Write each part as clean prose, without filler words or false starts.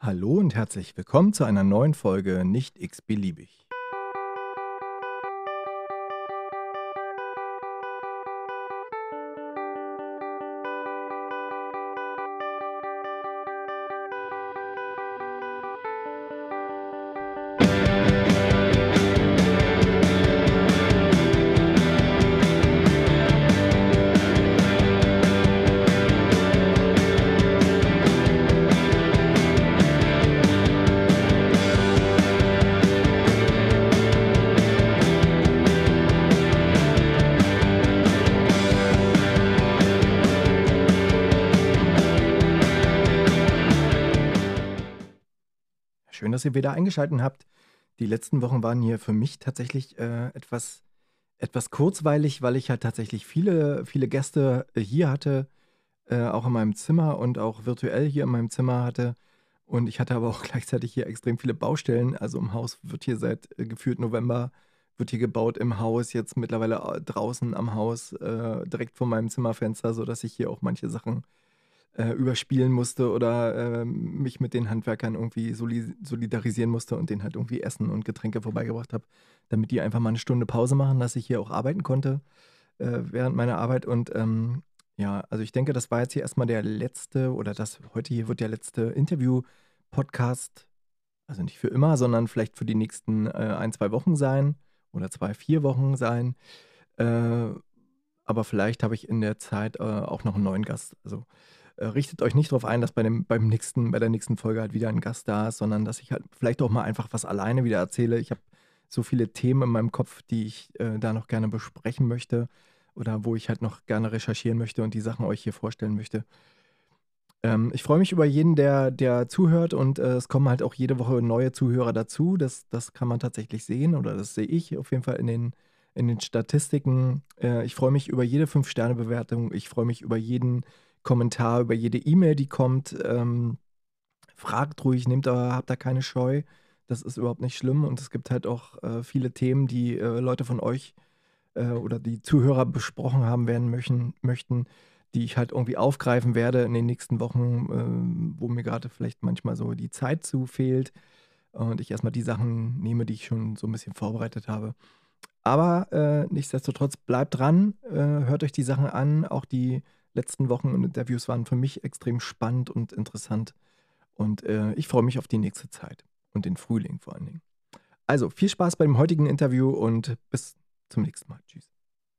Hallo und herzlich willkommen zu einer neuen Folge Nicht x-beliebig. Schön, dass ihr wieder eingeschaltet habt. Die letzten Wochen waren hier für mich tatsächlich etwas kurzweilig, weil ich halt tatsächlich viele Gäste hier hatte, auch in meinem Zimmer und auch virtuell hier in meinem Zimmer hatte. Und ich hatte aber auch gleichzeitig hier extrem viele Baustellen. Also im Haus wird hier seit gefühlt November, wird hier gebaut im Haus, jetzt mittlerweile draußen am Haus, direkt vor meinem Zimmerfenster, sodass ich hier auch manche Sachen überspielen musste oder mich mit den Handwerkern irgendwie solidarisieren musste und denen halt irgendwie Essen und Getränke vorbeigebracht habe, damit die einfach mal eine Stunde Pause machen, dass ich hier auch arbeiten konnte während meiner Arbeit. Und ja, also ich denke, das war jetzt hier erstmal der letzte oder das heute hier wird der letzte Interview-Podcast, also nicht für immer, sondern vielleicht für die nächsten 1, 2 Wochen sein oder 2, 4 Wochen sein. Aber vielleicht habe ich in der Zeit auch noch einen neuen Gast. Also richtet euch nicht darauf ein, dass bei der nächsten Folge halt wieder ein Gast da ist, sondern dass ich halt vielleicht auch mal einfach was alleine wieder erzähle. Ich habe so viele Themen in meinem Kopf, die ich da noch gerne besprechen möchte oder wo ich halt noch gerne recherchieren möchte und die Sachen euch hier vorstellen möchte. Ich freue mich über jeden, der zuhört und es kommen halt auch jede Woche neue Zuhörer dazu. Das kann man tatsächlich sehen oder das sehe ich auf jeden Fall in den Statistiken. Ich freue mich über jede 5-Sterne-Bewertung. Ich freue mich über jeden Kommentar, über jede E-Mail, die kommt. Fragt ruhig, habt da keine Scheu. Das ist überhaupt nicht schlimm. Und es gibt halt auch viele Themen, die Leute von euch oder die Zuhörer besprochen haben werden möchten, die ich halt irgendwie aufgreifen werde in den nächsten Wochen, wo mir gerade vielleicht manchmal so die Zeit zu fehlt und ich erstmal die Sachen nehme, die ich schon so ein bisschen vorbereitet habe. Aber nichtsdestotrotz bleibt dran, hört euch die Sachen an. Auch die letzten Wochen und Interviews waren für mich extrem spannend und interessant. Und ich freue mich auf die nächste Zeit und den Frühling vor allen Dingen. Also viel Spaß beim heutigen Interview und bis zum nächsten Mal. Tschüss.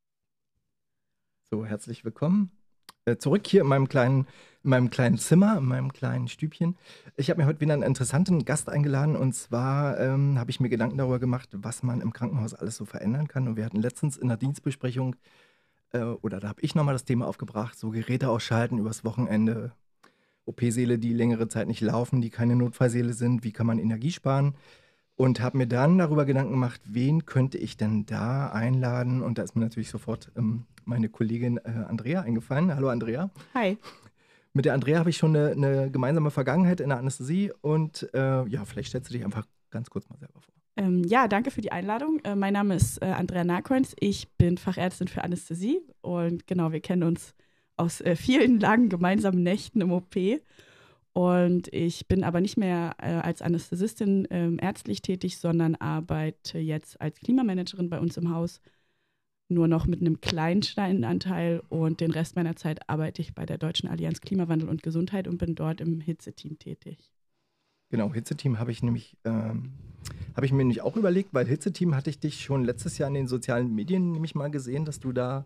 So, herzlich willkommen zurück hier in meinem kleinen Zimmer, in meinem kleinen Stübchen. Ich habe mir heute wieder einen interessanten Gast eingeladen und zwar habe ich mir Gedanken darüber gemacht, was man im Krankenhaus alles so verändern kann. Und wir hatten letztens in der Dienstbesprechung oder da habe ich nochmal das Thema aufgebracht, so Geräte ausschalten übers Wochenende, OP-Säle, die längere Zeit nicht laufen, die keine Notfallsäle sind, wie kann man Energie sparen? Und habe mir dann darüber Gedanken gemacht, wen könnte ich denn da einladen? Und da ist mir natürlich sofort meine Kollegin Andrea eingefallen. Hallo Andrea. Hi. Mit der Andrea habe ich schon eine gemeinsame Vergangenheit in der Anästhesie und ja, vielleicht stellst du dich einfach ganz kurz mal selber vor. Ja, danke für die Einladung. Mein Name ist Andrea Narcoins. Ich bin Fachärztin für Anästhesie und genau, wir kennen uns aus vielen langen gemeinsamen Nächten im OP. Und ich bin aber nicht mehr als Anästhesistin ärztlich tätig, sondern arbeite jetzt als Klimamanagerin bei uns im Haus. Nur noch mit einem kleinen Steinanteil und den Rest meiner Zeit arbeite ich bei der Deutschen Allianz Klimawandel und Gesundheit und bin dort im Hitzeteam tätig. Genau, Hitzeteam habe ich mir nämlich auch überlegt, weil Hitzeteam hatte ich dich schon letztes Jahr in den sozialen Medien nämlich mal gesehen, dass du da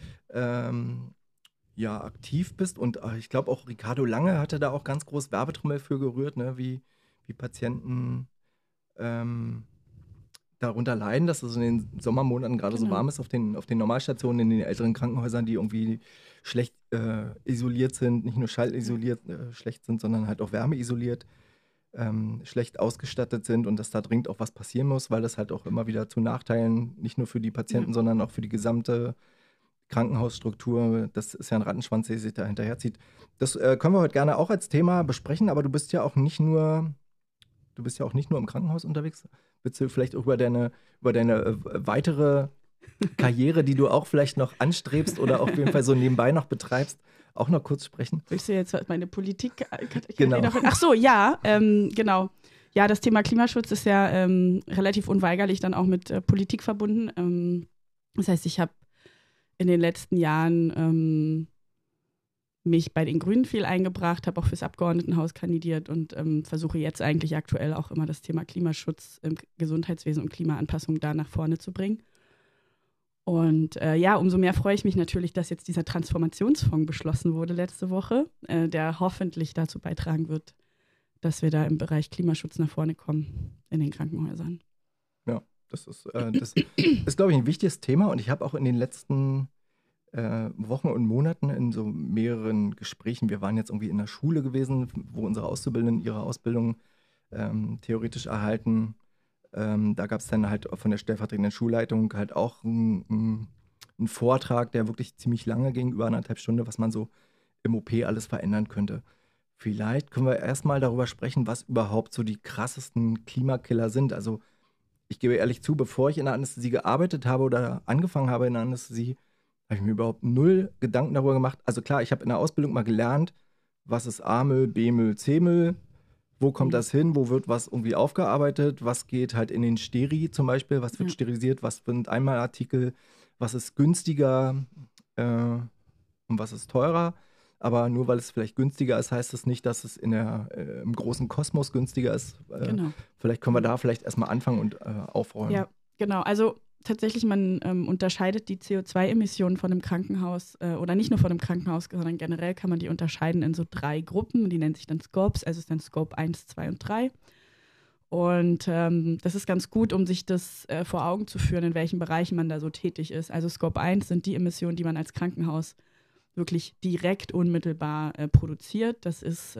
ja aktiv bist und ich glaube auch Ricardo Lange hatte da auch ganz groß Werbetrommel für gerührt, ne, wie Patienten darunter leiden, dass es in den Sommermonaten gerade so warm ist auf den Normalstationen, in den älteren Krankenhäusern, die irgendwie schlecht isoliert sind, nicht nur schallisoliert schlecht sind, sondern halt auch wärmeisoliert, schlecht ausgestattet sind und dass da dringend auch was passieren muss, weil das halt auch immer wieder zu Nachteilen, nicht nur für die Patienten, sondern auch für die gesamte Krankenhausstruktur, das ist ja ein Rattenschwanz, der sich da hinterherzieht. Das können wir heute gerne auch als Thema besprechen, aber du bist ja auch nicht nur im Krankenhaus unterwegs. Willst du vielleicht auch über deine weitere Karriere, die du auch vielleicht noch anstrebst oder auf jeden Fall so nebenbei noch betreibst, auch noch kurz sprechen? Willst du jetzt meine Politik? Genau. Ach so, ja, genau. Ja, das Thema Klimaschutz ist ja relativ unweigerlich dann auch mit Politik verbunden. Das heißt, ich habe in den letzten Jahren mich bei den Grünen viel eingebracht, habe auch fürs Abgeordnetenhaus kandidiert und versuche jetzt eigentlich aktuell auch immer das Thema Klimaschutz im Gesundheitswesen und Klimaanpassung da nach vorne zu bringen. Und ja, umso mehr freue ich mich natürlich, dass jetzt dieser Transformationsfonds beschlossen wurde letzte Woche, der hoffentlich dazu beitragen wird, dass wir da im Bereich Klimaschutz nach vorne kommen in den Krankenhäusern. Ja, das ist, glaube ich, ein wichtiges Thema und ich habe auch in den letzten Wochen und Monaten in so mehreren Gesprächen, wir waren jetzt irgendwie in der Schule gewesen, wo unsere Auszubildenden ihre Ausbildung theoretisch erhalten. Da gab es dann halt von der stellvertretenden Schulleitung halt auch einen Vortrag, der wirklich ziemlich lange ging, über 1,5 Stunden, was man so im OP alles verändern könnte. Vielleicht können wir erstmal darüber sprechen, was überhaupt so die krassesten Klimakiller sind. Also ich gebe ehrlich zu, bevor ich in der Anästhesie gearbeitet habe oder angefangen habe in der Anästhesie, habe ich mir überhaupt null Gedanken darüber gemacht. Also klar, ich habe in der Ausbildung mal gelernt, was ist A-Müll, B-Müll, C-Müll, wo kommt das hin, wo wird was irgendwie aufgearbeitet, was geht halt in den Steri zum Beispiel, was wird sterilisiert, was sind Einmalartikel, was ist günstiger und was ist teurer. Aber nur weil es vielleicht günstiger ist, heißt es nicht, dass es im großen Kosmos günstiger ist. Genau. Vielleicht können wir da vielleicht erstmal anfangen und aufräumen. Ja, genau. Also tatsächlich, man unterscheidet die CO2-Emissionen von einem Krankenhaus oder nicht nur von einem Krankenhaus, sondern generell kann man die unterscheiden in so 3 Gruppen. Die nennen sich dann Scopes, also ist dann Scope 1, 2 und 3. Und das ist ganz gut, um sich das vor Augen zu führen, in welchen Bereichen man da so tätig ist. Also Scope 1 sind die Emissionen, die man als Krankenhaus wirklich direkt unmittelbar produziert. Das ist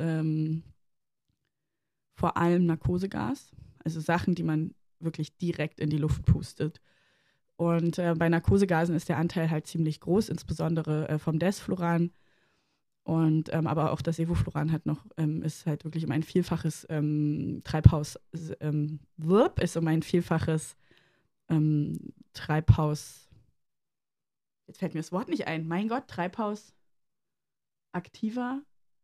vor allem Narkosegas, also Sachen, die man wirklich direkt in die Luft pustet. Und bei Narkosegasen ist der Anteil halt ziemlich groß, insbesondere vom Desfluran. Und aber auch das Sevofluran hat noch, ist halt wirklich um ein Vielfaches Treibhaus, ist um ein Vielfaches Treibhaus, jetzt fällt mir das Wort nicht ein, mein Gott, Treibhaus aktiver,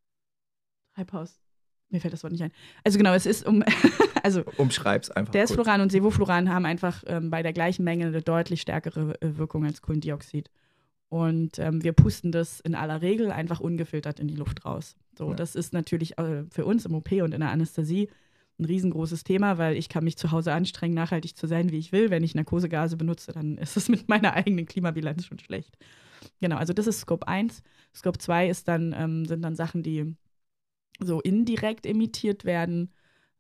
Treibhaus, mir fällt das Wort nicht ein. Also genau, es ist also umschreib's einfach. Desfluran und Sevofluran haben einfach bei der gleichen Menge eine deutlich stärkere Wirkung als Kohlendioxid. Und wir pusten das in aller Regel einfach ungefiltert in die Luft raus. So, das ist natürlich für uns im OP und in der Anästhesie ein riesengroßes Thema, weil ich kann mich zu Hause anstrengen, nachhaltig zu sein, wie ich will. Wenn ich Narkosegase benutze, dann ist es mit meiner eigenen Klimabilanz schon schlecht. Genau, also das ist Scope 1. Scope 2 ist dann, sind dann Sachen, die so indirekt emittiert werden,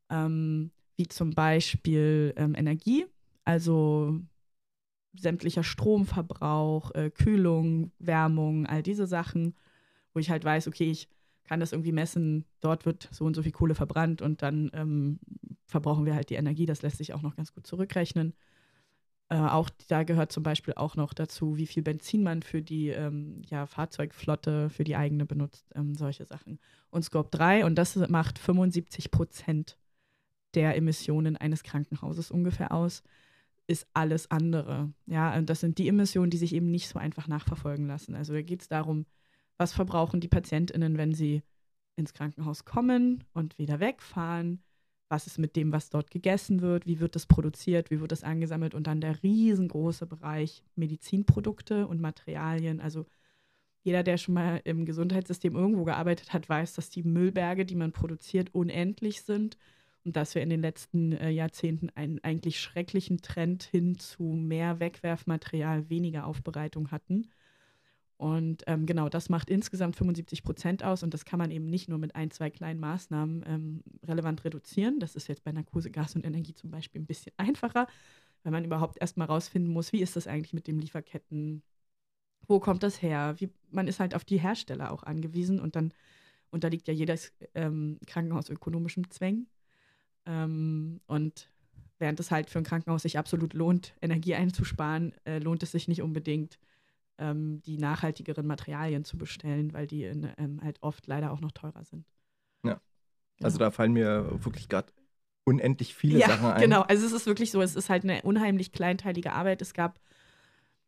wie zum Beispiel Energie, also sämtlicher Stromverbrauch, Kühlung, Wärmung, all diese Sachen, wo ich halt weiß, okay, ich kann das irgendwie messen, dort wird so und so viel Kohle verbrannt und dann verbrauchen wir halt die Energie, das lässt sich auch noch ganz gut zurückrechnen. Auch da gehört zum Beispiel auch noch dazu, wie viel Benzin man für die Fahrzeugflotte, für die eigene benutzt, solche Sachen. Und Scope 3, und das macht 75% der Emissionen eines Krankenhauses ungefähr aus, ist alles andere. Ja, und das sind die Emissionen, die sich eben nicht so einfach nachverfolgen lassen. Also da geht es darum, was verbrauchen die PatientInnen, wenn sie ins Krankenhaus kommen und wieder wegfahren? Was ist mit dem, was dort gegessen wird? Wie wird das produziert? Wie wird das angesammelt? Und dann der riesengroße Bereich Medizinprodukte und Materialien. Also jeder, der schon mal im Gesundheitssystem irgendwo gearbeitet hat, weiß, dass die Müllberge, die man produziert, unendlich sind. Und dass wir in den letzten Jahrzehnten einen eigentlich schrecklichen Trend hin zu mehr Wegwerfmaterial, weniger Aufbereitung hatten. Und genau, das macht insgesamt 75% aus. Und das kann man eben nicht nur mit 1, 2 kleinen Maßnahmen relevant reduzieren. Das ist jetzt bei Narkose, Gas und Energie zum Beispiel ein bisschen einfacher, weil man überhaupt erstmal rausfinden muss, wie ist das eigentlich mit dem Lieferketten? Wo kommt das her? Man ist halt auf die Hersteller auch angewiesen. Und dann unterliegt ja jedes Krankenhaus ökonomischem Zwängen. Und während es halt für ein Krankenhaus sich absolut lohnt, Energie einzusparen, lohnt es sich nicht unbedingt, die nachhaltigeren Materialien zu bestellen, weil die halt oft leider auch noch teurer sind. Ja, also da fallen mir wirklich gerade unendlich viele Sachen ein. Genau, also es ist wirklich so, es ist halt eine unheimlich kleinteilige Arbeit. Es gab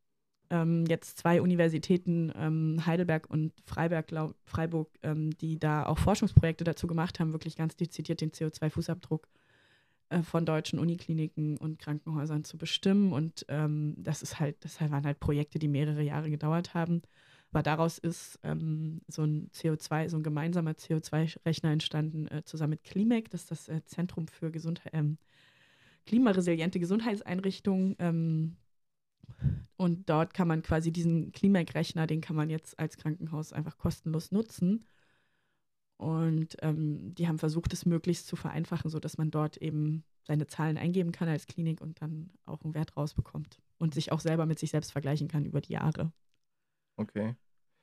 jetzt 2 Universitäten, Heidelberg und Freiburg, die da auch Forschungsprojekte dazu gemacht haben, wirklich ganz dezidiert den CO2-Fußabdruck von deutschen Unikliniken und Krankenhäusern zu bestimmen. Und das waren halt Projekte, die mehrere Jahre gedauert haben. Aber daraus ist so ein gemeinsamer CO2-Rechner entstanden, zusammen mit Klimek, das ist das Zentrum für klimaresiliente Gesundheitseinrichtungen. Und dort kann man quasi diesen Klimek-Rechner, den kann man jetzt als Krankenhaus einfach kostenlos nutzen. Und die haben versucht, es möglichst zu vereinfachen, sodass man dort eben seine Zahlen eingeben kann als Klinik und dann auch einen Wert rausbekommt und sich auch selber mit sich selbst vergleichen kann über die Jahre. Okay.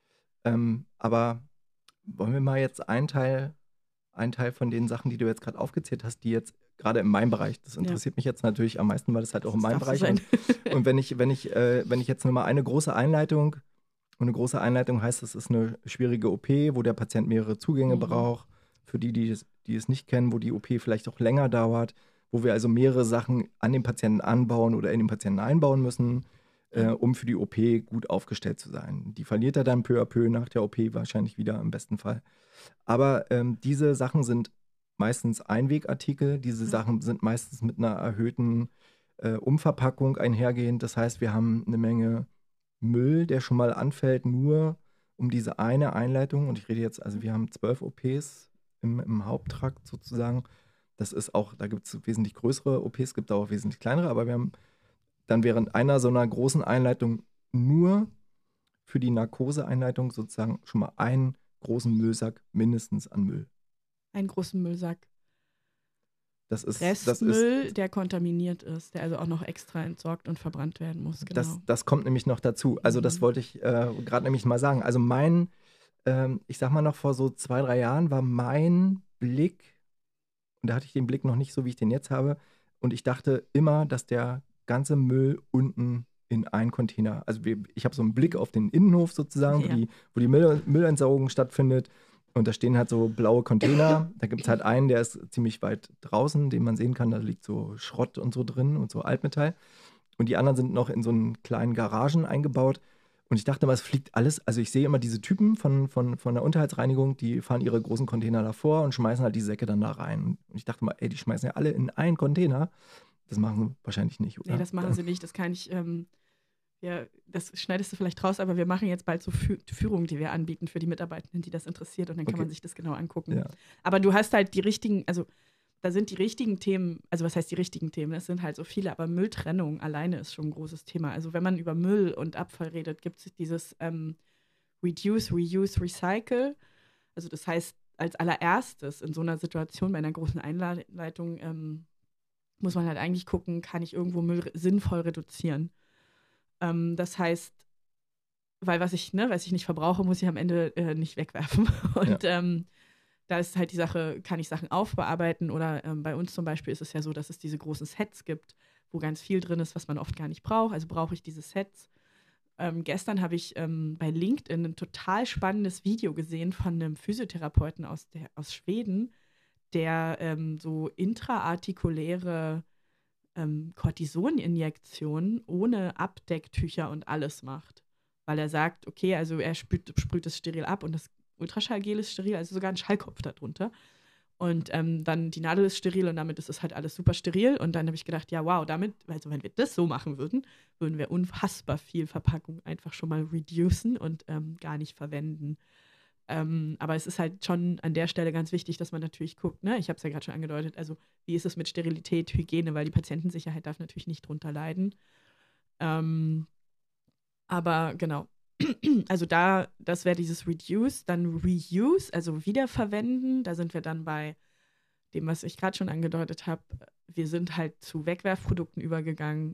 Aber wollen wir mal jetzt einen Teil von den Sachen, die du jetzt gerade aufgezählt hast, die jetzt gerade in meinem Bereich, das interessiert mich jetzt natürlich am meisten, weil das halt auch in meinem Bereich ist. Und wenn ich jetzt nur mal eine große Einleitung, und eine große Einleitung heißt, das ist eine schwierige OP, wo der Patient mehrere Zugänge braucht, für die es nicht kennen, wo die OP vielleicht auch länger dauert, wo wir also mehrere Sachen an den Patienten anbauen oder in den Patienten einbauen müssen, um für die OP gut aufgestellt zu sein. Die verliert er dann peu à peu nach der OP wahrscheinlich wieder im besten Fall. Aber diese Sachen sind meistens Einwegartikel. Diese Sachen sind meistens mit einer erhöhten Umverpackung einhergehend. Das heißt, wir haben eine Menge Müll, der schon mal anfällt, nur um diese eine Einleitung. Und ich rede jetzt, also wir haben 12 OPs im Haupttrakt sozusagen. Das ist auch, da gibt es wesentlich größere OPs, gibt auch wesentlich kleinere, aber wir haben dann während einer so einer großen Einleitung nur für die Narkoseeinleitung sozusagen schon mal einen großen Müllsack mindestens an Müll. Einen großen Müllsack. Das ist Restmüll, der kontaminiert ist, der also auch noch extra entsorgt und verbrannt werden muss. Genau. Das kommt nämlich noch dazu. Also das wollte ich gerade nämlich mal sagen. Also ich sag mal noch vor so 2-3 Jahren war mein Blick, und da hatte ich den Blick noch nicht so, wie ich den jetzt habe, und ich dachte immer, dass der ganze Müll unten in einen Container, also ich habe so einen Blick auf den Innenhof sozusagen, wo die Müllentsorgung stattfindet. Und da stehen halt so blaue Container. Da gibt es halt einen, der ist ziemlich weit draußen, den man sehen kann. Da liegt so Schrott und so drin und so Altmetall. Und die anderen sind noch in so einen kleinen Garagen eingebaut. Und ich dachte mal, es fliegt alles. Also ich sehe immer diese Typen von der Unterhaltsreinigung, die fahren ihre großen Container davor und schmeißen halt die Säcke dann da rein. Und ich dachte mal, ey, die schmeißen ja alle in einen Container. Das machen sie wahrscheinlich nicht, oder? Nee, das machen sie nicht. Das kann ich, das schneidest du vielleicht raus, aber wir machen jetzt bald so Führungen, die wir anbieten für die Mitarbeitenden, die das interessiert. Und dann kann man sich das genau angucken. Ja. Aber du hast halt die richtigen, also da sind die richtigen Themen, also was heißt die richtigen Themen? Das sind halt so viele, aber Mülltrennung alleine ist schon ein großes Thema. Also wenn man über Müll und Abfall redet, gibt es dieses Reduce, Reuse, Recycle. Also das heißt, als allererstes in so einer Situation bei einer großen Einleitung muss man halt eigentlich gucken, kann ich irgendwo Müll sinnvoll reduzieren. Das heißt, weil was ich nicht verbrauche, muss ich am Ende nicht wegwerfen. Und da ist halt die Sache, kann ich Sachen aufbearbeiten oder bei uns zum Beispiel ist es ja so, dass es diese großen Sets gibt, wo ganz viel drin ist, was man oft gar nicht braucht. Also brauche ich diese Sets. Gestern habe ich bei LinkedIn ein total spannendes Video gesehen von einem Physiotherapeuten aus Schweden, der so intraartikuläre Cortisoninjektionen ohne Abdecktücher und alles macht. Weil er sagt, okay, also er sprüht es steril ab und das Ultraschallgel ist steril, also sogar ein Schallkopf darunter. Und dann die Nadel ist steril und damit ist es halt alles super steril. Und dann habe ich gedacht, ja, wow, damit, also wenn wir das so machen würden, würden wir unfassbar viel Verpackung einfach schon mal reducen und gar nicht verwenden. Aber es ist halt schon an der Stelle ganz wichtig, dass man natürlich guckt, ne? Ich habe es ja gerade schon angedeutet, also wie ist es mit Sterilität, Hygiene, weil die Patientensicherheit darf natürlich nicht drunter leiden. Aber genau, also das wäre dieses Reduce, dann Reuse, also wiederverwenden. Da sind wir dann bei dem, was ich gerade schon angedeutet habe. Wir sind halt zu Wegwerfprodukten übergegangen.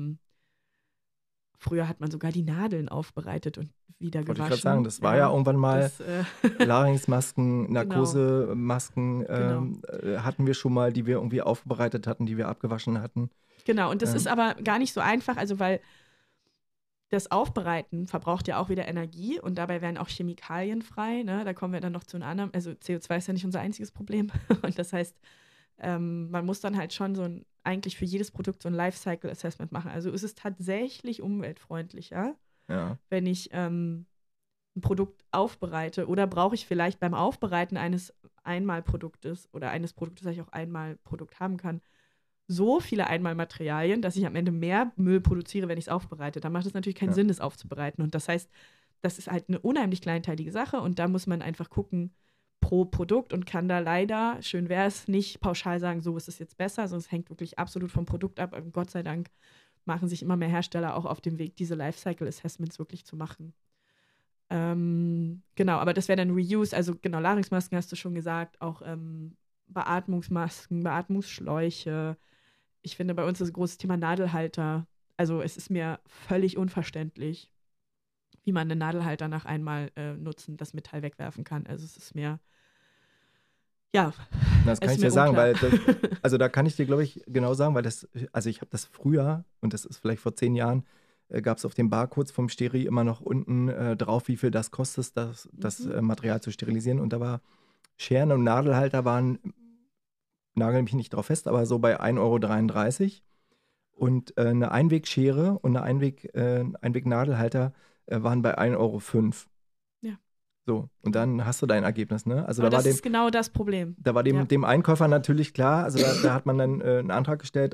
Früher hat man sogar die Nadeln aufbereitet und wieder gewaschen. Wollte ich gerade sagen, das war ja irgendwann mal Larynxmasken, Narkosemasken hatten wir schon mal, die wir irgendwie aufbereitet hatten, die wir abgewaschen hatten. Genau, und das ist aber gar nicht so einfach, also weil das Aufbereiten verbraucht ja auch wieder Energie und dabei werden auch Chemikalien frei, ne? Da kommen wir dann noch zu einem anderen, also CO2 ist ja nicht unser einziges Problem und das heißt, man muss dann halt schon eigentlich für jedes Produkt so ein Lifecycle-Assessment machen. Also ist es tatsächlich umweltfreundlicher, wenn ich ein Produkt aufbereite? Oder brauche ich vielleicht beim Aufbereiten eines Einmalproduktes oder eines Produktes, das ich auch Einmalprodukt haben kann, so viele Einmalmaterialien, dass ich am Ende mehr Müll produziere, wenn ich es aufbereite? Da macht es natürlich keinen Sinn, das aufzubereiten. Und das heißt, das ist halt eine unheimlich kleinteilige Sache und da muss man einfach gucken pro Produkt und kann da leider, schön wäre es, nicht pauschal sagen, so ist es jetzt besser, sondern es hängt wirklich absolut vom Produkt ab. Und Gott sei Dank machen sich immer mehr Hersteller auch auf dem Weg, diese Lifecycle-Assessments wirklich zu machen. Genau, aber das wäre dann Reuse, also genau, Larynxmasken hast du schon gesagt, auch Beatmungsmasken, Beatmungsschläuche. Ich finde, bei uns ist ein großes Thema Nadelhalter. Also es ist mir völlig unverständlich, wie man einen Nadelhalter nach einmal nutzen, das Metall wegwerfen kann. Also es ist mir, ja. Das kann ich dir sagen, weil also da kann ich dir, glaube ich, genau sagen, weil also ich habe das früher, und das ist vielleicht vor 10 Jahren, gab es auf den Barcodes vom Steri immer noch unten drauf, wie viel das kostet, das Material zu sterilisieren. Und da war Scheren und Nadelhalter waren, nagel mich nicht drauf fest, aber so bei 1,33 € und eine Einwegschere und eine Einwegnadelhalter waren bei 1,05 €. Ja. So, und dann hast du dein Ergebnis, ne? Also aber das ist genau das Problem. Da war dem Einkäufer natürlich klar, also da hat man dann einen Antrag gestellt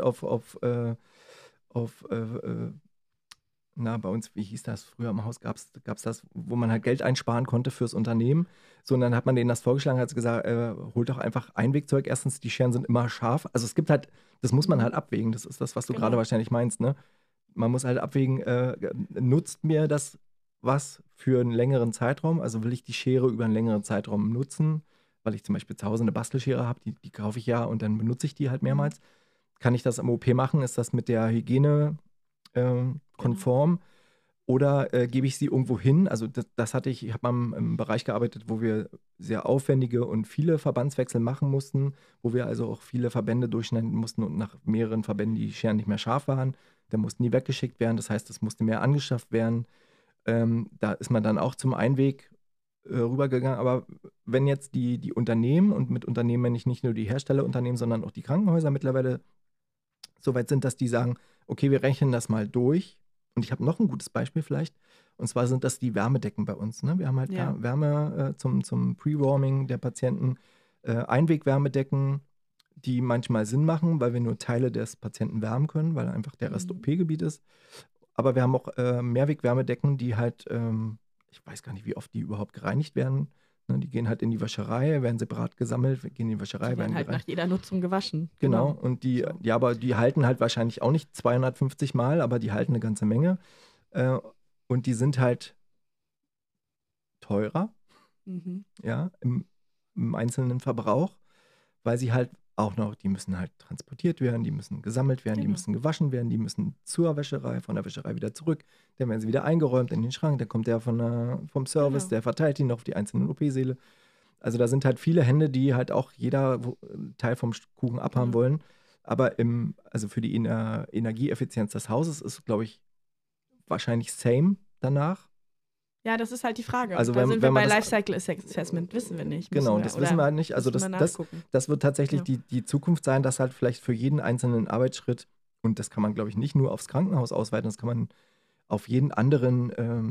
bei uns, wie hieß das, früher im Haus gab's das, wo man halt Geld einsparen konnte fürs Unternehmen. So, und dann hat man denen das vorgeschlagen, hat gesagt, holt doch einfach Einwegzeug. Erstens, die Scheren sind immer scharf. Also es gibt halt, das muss man halt abwägen. Das ist das, was du gerade wahrscheinlich meinst, ne? Man muss halt abwägen, nutzt mir das was für einen längeren Zeitraum? Also will ich die Schere über einen längeren Zeitraum nutzen, weil ich zum Beispiel zu Hause eine Bastelschere habe, die kaufe ich ja und dann benutze ich die halt mehrmals. Kann ich das im OP machen? Ist das mit der Hygiene konform? Oder gebe ich sie irgendwo hin? Also das hatte ich habe mal im Bereich gearbeitet, wo wir sehr aufwendige und viele Verbandswechsel machen mussten, wo wir also auch viele Verbände durchschneiden mussten und nach mehreren Verbänden die Scheren nicht mehr scharf waren. Dann mussten die weggeschickt werden. Das heißt, es musste mehr angeschafft werden. Da ist man dann auch zum Einweg rübergegangen. Aber wenn jetzt die Unternehmen, und mit Unternehmen meine ich nicht nur die Herstellerunternehmen, sondern auch die Krankenhäuser mittlerweile so weit sind, dass die sagen, okay, wir rechnen das mal durch. Und ich habe noch ein gutes Beispiel vielleicht. Und zwar sind das die Wärmedecken bei uns. Ne? Wir haben halt Wärme zum Pre-Warming der Patienten, Einwegwärmedecken, die manchmal Sinn machen, weil wir nur Teile des Patienten wärmen können, weil einfach der Rest OP-Gebiet ist. Aber wir haben auch Mehrwegwärmedecken, die halt, ich weiß gar nicht, wie oft die überhaupt gereinigt werden. Ne, die gehen halt in die Wäscherei, werden separat gesammelt, gehen in die Wäscherei, die werden halt gereinigt. Nach jeder Nutzung gewaschen. Genau. Und aber die halten halt wahrscheinlich auch nicht 250 Mal, aber die halten eine ganze Menge. Und die sind halt teurer, ja, im einzelnen Verbrauch, weil sie halt auch noch, die müssen halt transportiert werden, die müssen gesammelt werden, die müssen gewaschen werden, die müssen zur Wäscherei, von der Wäscherei wieder zurück, dann werden sie wieder eingeräumt in den Schrank, dann kommt der vom Service, der verteilt die noch auf die einzelnen OP-Säle. Also da sind halt viele Hände, die halt auch jeder Teil vom Kuchen abhaben wollen. Aber also für die Energieeffizienz des Hauses ist, glaube ich, wahrscheinlich same danach. Ja, das ist halt die Frage. Also da sind wir bei Lifecycle Assessment, wissen wir nicht. Genau, das wissen wir halt nicht. Also das wird tatsächlich die Zukunft sein, dass halt vielleicht für jeden einzelnen Arbeitsschritt, und das kann man, glaube ich, nicht nur aufs Krankenhaus ausweiten, das kann man auf jeden anderen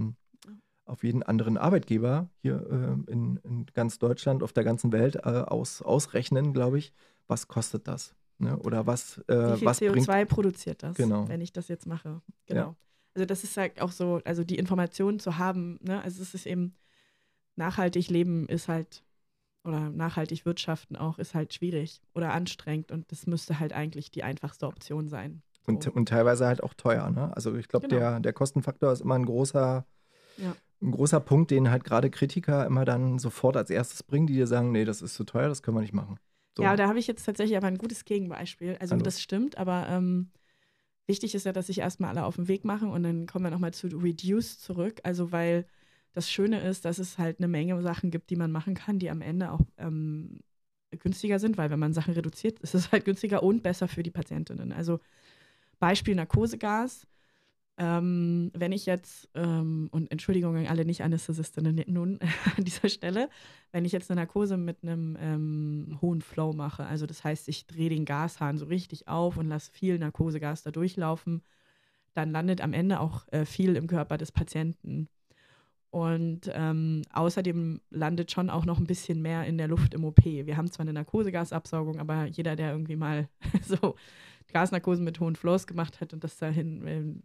Arbeitgeber hier in ganz Deutschland, auf der ganzen Welt ausrechnen, glaube ich, was kostet das? Ne? Oder wie viel CO2 produziert das, genau, wenn ich das jetzt mache? Genau. Ja. Also das ist halt auch so, also die Informationen zu haben, ne? Also es ist eben, nachhaltig leben ist halt, oder nachhaltig wirtschaften auch, ist halt schwierig oder anstrengend und das müsste halt eigentlich die einfachste Option sein. So. Und teilweise halt auch teuer, ne? Also ich glaube, der Kostenfaktor ist immer ein großer Punkt, den halt gerade Kritiker immer dann sofort als erstes bringen, die dir sagen, nee, das ist zu teuer, das können wir nicht machen. So. Ja, da habe ich jetzt tatsächlich aber ein gutes Gegenbeispiel. Also das stimmt, aber wichtig ist ja, dass sich erstmal alle auf den Weg machen und dann kommen wir nochmal zu Reduce zurück. Also weil das Schöne ist, dass es halt eine Menge Sachen gibt, die man machen kann, die am Ende auch günstiger sind, weil wenn man Sachen reduziert, ist es halt günstiger und besser für die Patientinnen. Also Beispiel Narkosegas. Wenn ich jetzt, und Entschuldigung an alle Nicht-Anästhesistinnen nun an dieser Stelle, wenn ich jetzt eine Narkose mit einem hohen Flow mache, also das heißt, ich drehe den Gashahn so richtig auf und lasse viel Narkosegas da durchlaufen, dann landet am Ende auch viel im Körper des Patienten. Und außerdem landet schon auch noch ein bisschen mehr in der Luft im OP. Wir haben zwar eine Narkosegasabsaugung, aber jeder, der irgendwie mal so Gasnarkosen mit hohen Flows gemacht hat und das dahin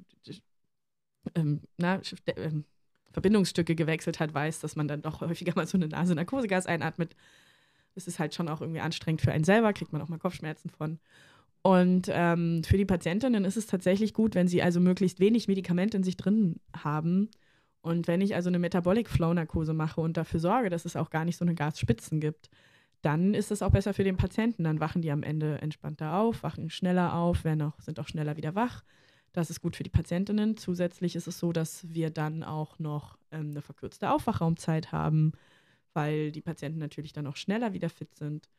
Verbindungsstücke gewechselt hat, weiß, dass man dann doch häufiger mal so eine Nase Narkosegas einatmet. Das ist halt schon auch irgendwie anstrengend für einen selber, kriegt man auch mal Kopfschmerzen von. Und für die Patientinnen ist es tatsächlich gut, wenn sie also möglichst wenig Medikamente in sich drin haben. Und wenn ich also eine Metabolic Flow Narkose mache und dafür sorge, dass es auch gar nicht so eine Gasspitzen gibt, dann ist es auch besser für den Patienten. Dann wachen die am Ende entspannter auf, wachen schneller auf, sind auch schneller wieder wach. Das ist gut für die Patientinnen. Zusätzlich ist es so, dass wir dann auch noch eine verkürzte Aufwachraumzeit haben, weil die Patienten natürlich dann auch schneller wieder fit sind.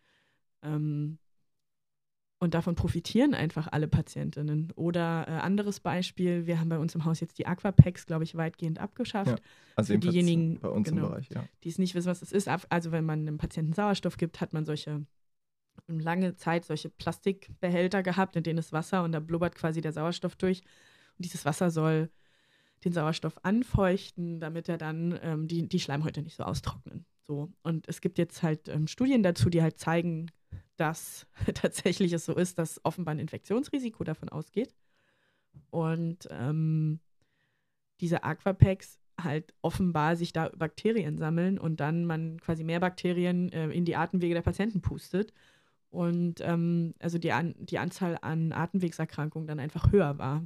Und davon profitieren einfach alle Patientinnen. Oder anderes Beispiel, wir haben bei uns im Haus jetzt die Aquapacks, glaube ich, weitgehend abgeschafft. Ja, also für diejenigen, bei uns im Bereich, ja. Die es nicht wissen, was es ist. Also wenn man einem Patienten Sauerstoff gibt, hat man lange Zeit solche Plastikbehälter gehabt, in denen ist Wasser und da blubbert quasi der Sauerstoff durch. Und dieses Wasser soll den Sauerstoff anfeuchten, damit er dann die Schleimhäute nicht so austrocknen. So. Und es gibt jetzt halt Studien dazu, die halt zeigen, dass tatsächlich es so ist, dass offenbar ein Infektionsrisiko davon ausgeht. Und diese Aquapacks halt offenbar sich da Bakterien sammeln und dann man quasi mehr Bakterien in die Atemwege der Patienten pustet. Und also die Anzahl an Atemwegserkrankungen dann einfach höher war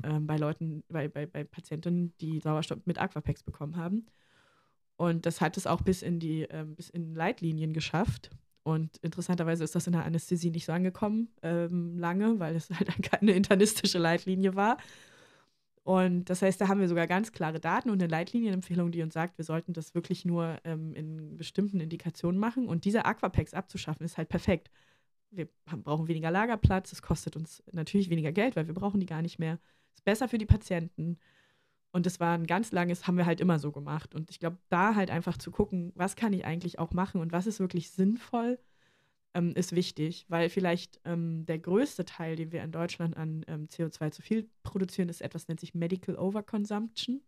bei Patienten, die Sauerstoff mit Aquapacks bekommen haben. Und das hat es auch bis in Leitlinien geschafft. Und interessanterweise ist das in der Anästhesie nicht so angekommen, lange, weil es halt keine internistische Leitlinie war. Und das heißt, da haben wir sogar ganz klare Daten und eine Leitlinienempfehlung, die uns sagt, wir sollten das wirklich nur in bestimmten Indikationen machen. Und diese Aquapacks abzuschaffen, ist halt perfekt. Wir brauchen weniger Lagerplatz, es kostet uns natürlich weniger Geld, weil wir brauchen die gar nicht mehr. Ist besser für die Patienten. Und das war ein ganz langes, haben wir halt immer so gemacht. Und ich glaube, da halt einfach zu gucken, was kann ich eigentlich auch machen und was ist wirklich sinnvoll, ist wichtig. Weil vielleicht der größte Teil, den wir in Deutschland an CO2 zu viel produzieren, ist etwas, nennt sich Medical Overconsumption.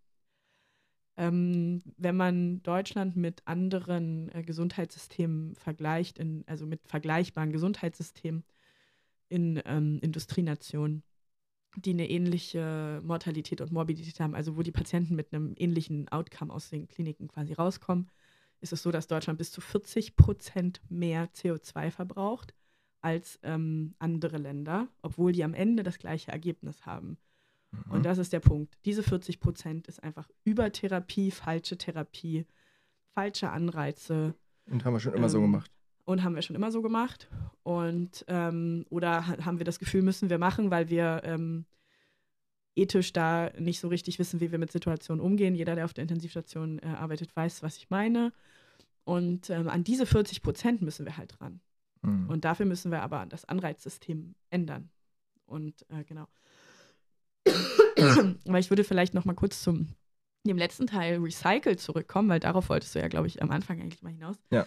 Wenn man Deutschland mit anderen Gesundheitssystemen vergleicht, also mit vergleichbaren Gesundheitssystemen in Industrienationen, die eine ähnliche Mortalität und Morbidität haben, also wo die Patienten mit einem ähnlichen Outcome aus den Kliniken quasi rauskommen, ist es so, dass Deutschland bis zu 40% mehr CO2 verbraucht als andere Länder, obwohl die am Ende das gleiche Ergebnis haben. Mhm. Und das ist der Punkt. Diese 40% ist einfach Übertherapie, falsche falsche Anreize. Und haben wir schon immer so gemacht. Und haben wir schon immer so gemacht. Und oder haben wir das Gefühl, müssen wir machen, weil wir ethisch da nicht so richtig wissen, wie wir mit Situationen umgehen. Jeder, der auf der Intensivstation arbeitet, weiß, was ich meine. Und an diese 40% müssen wir halt ran. Mhm. Und dafür müssen wir aber das Anreizsystem ändern. Und genau. Aber ich würde vielleicht noch mal kurz zum dem letzten Teil Recycle zurückkommen, weil darauf wolltest du ja, glaube ich, am Anfang eigentlich mal hinaus. Ja.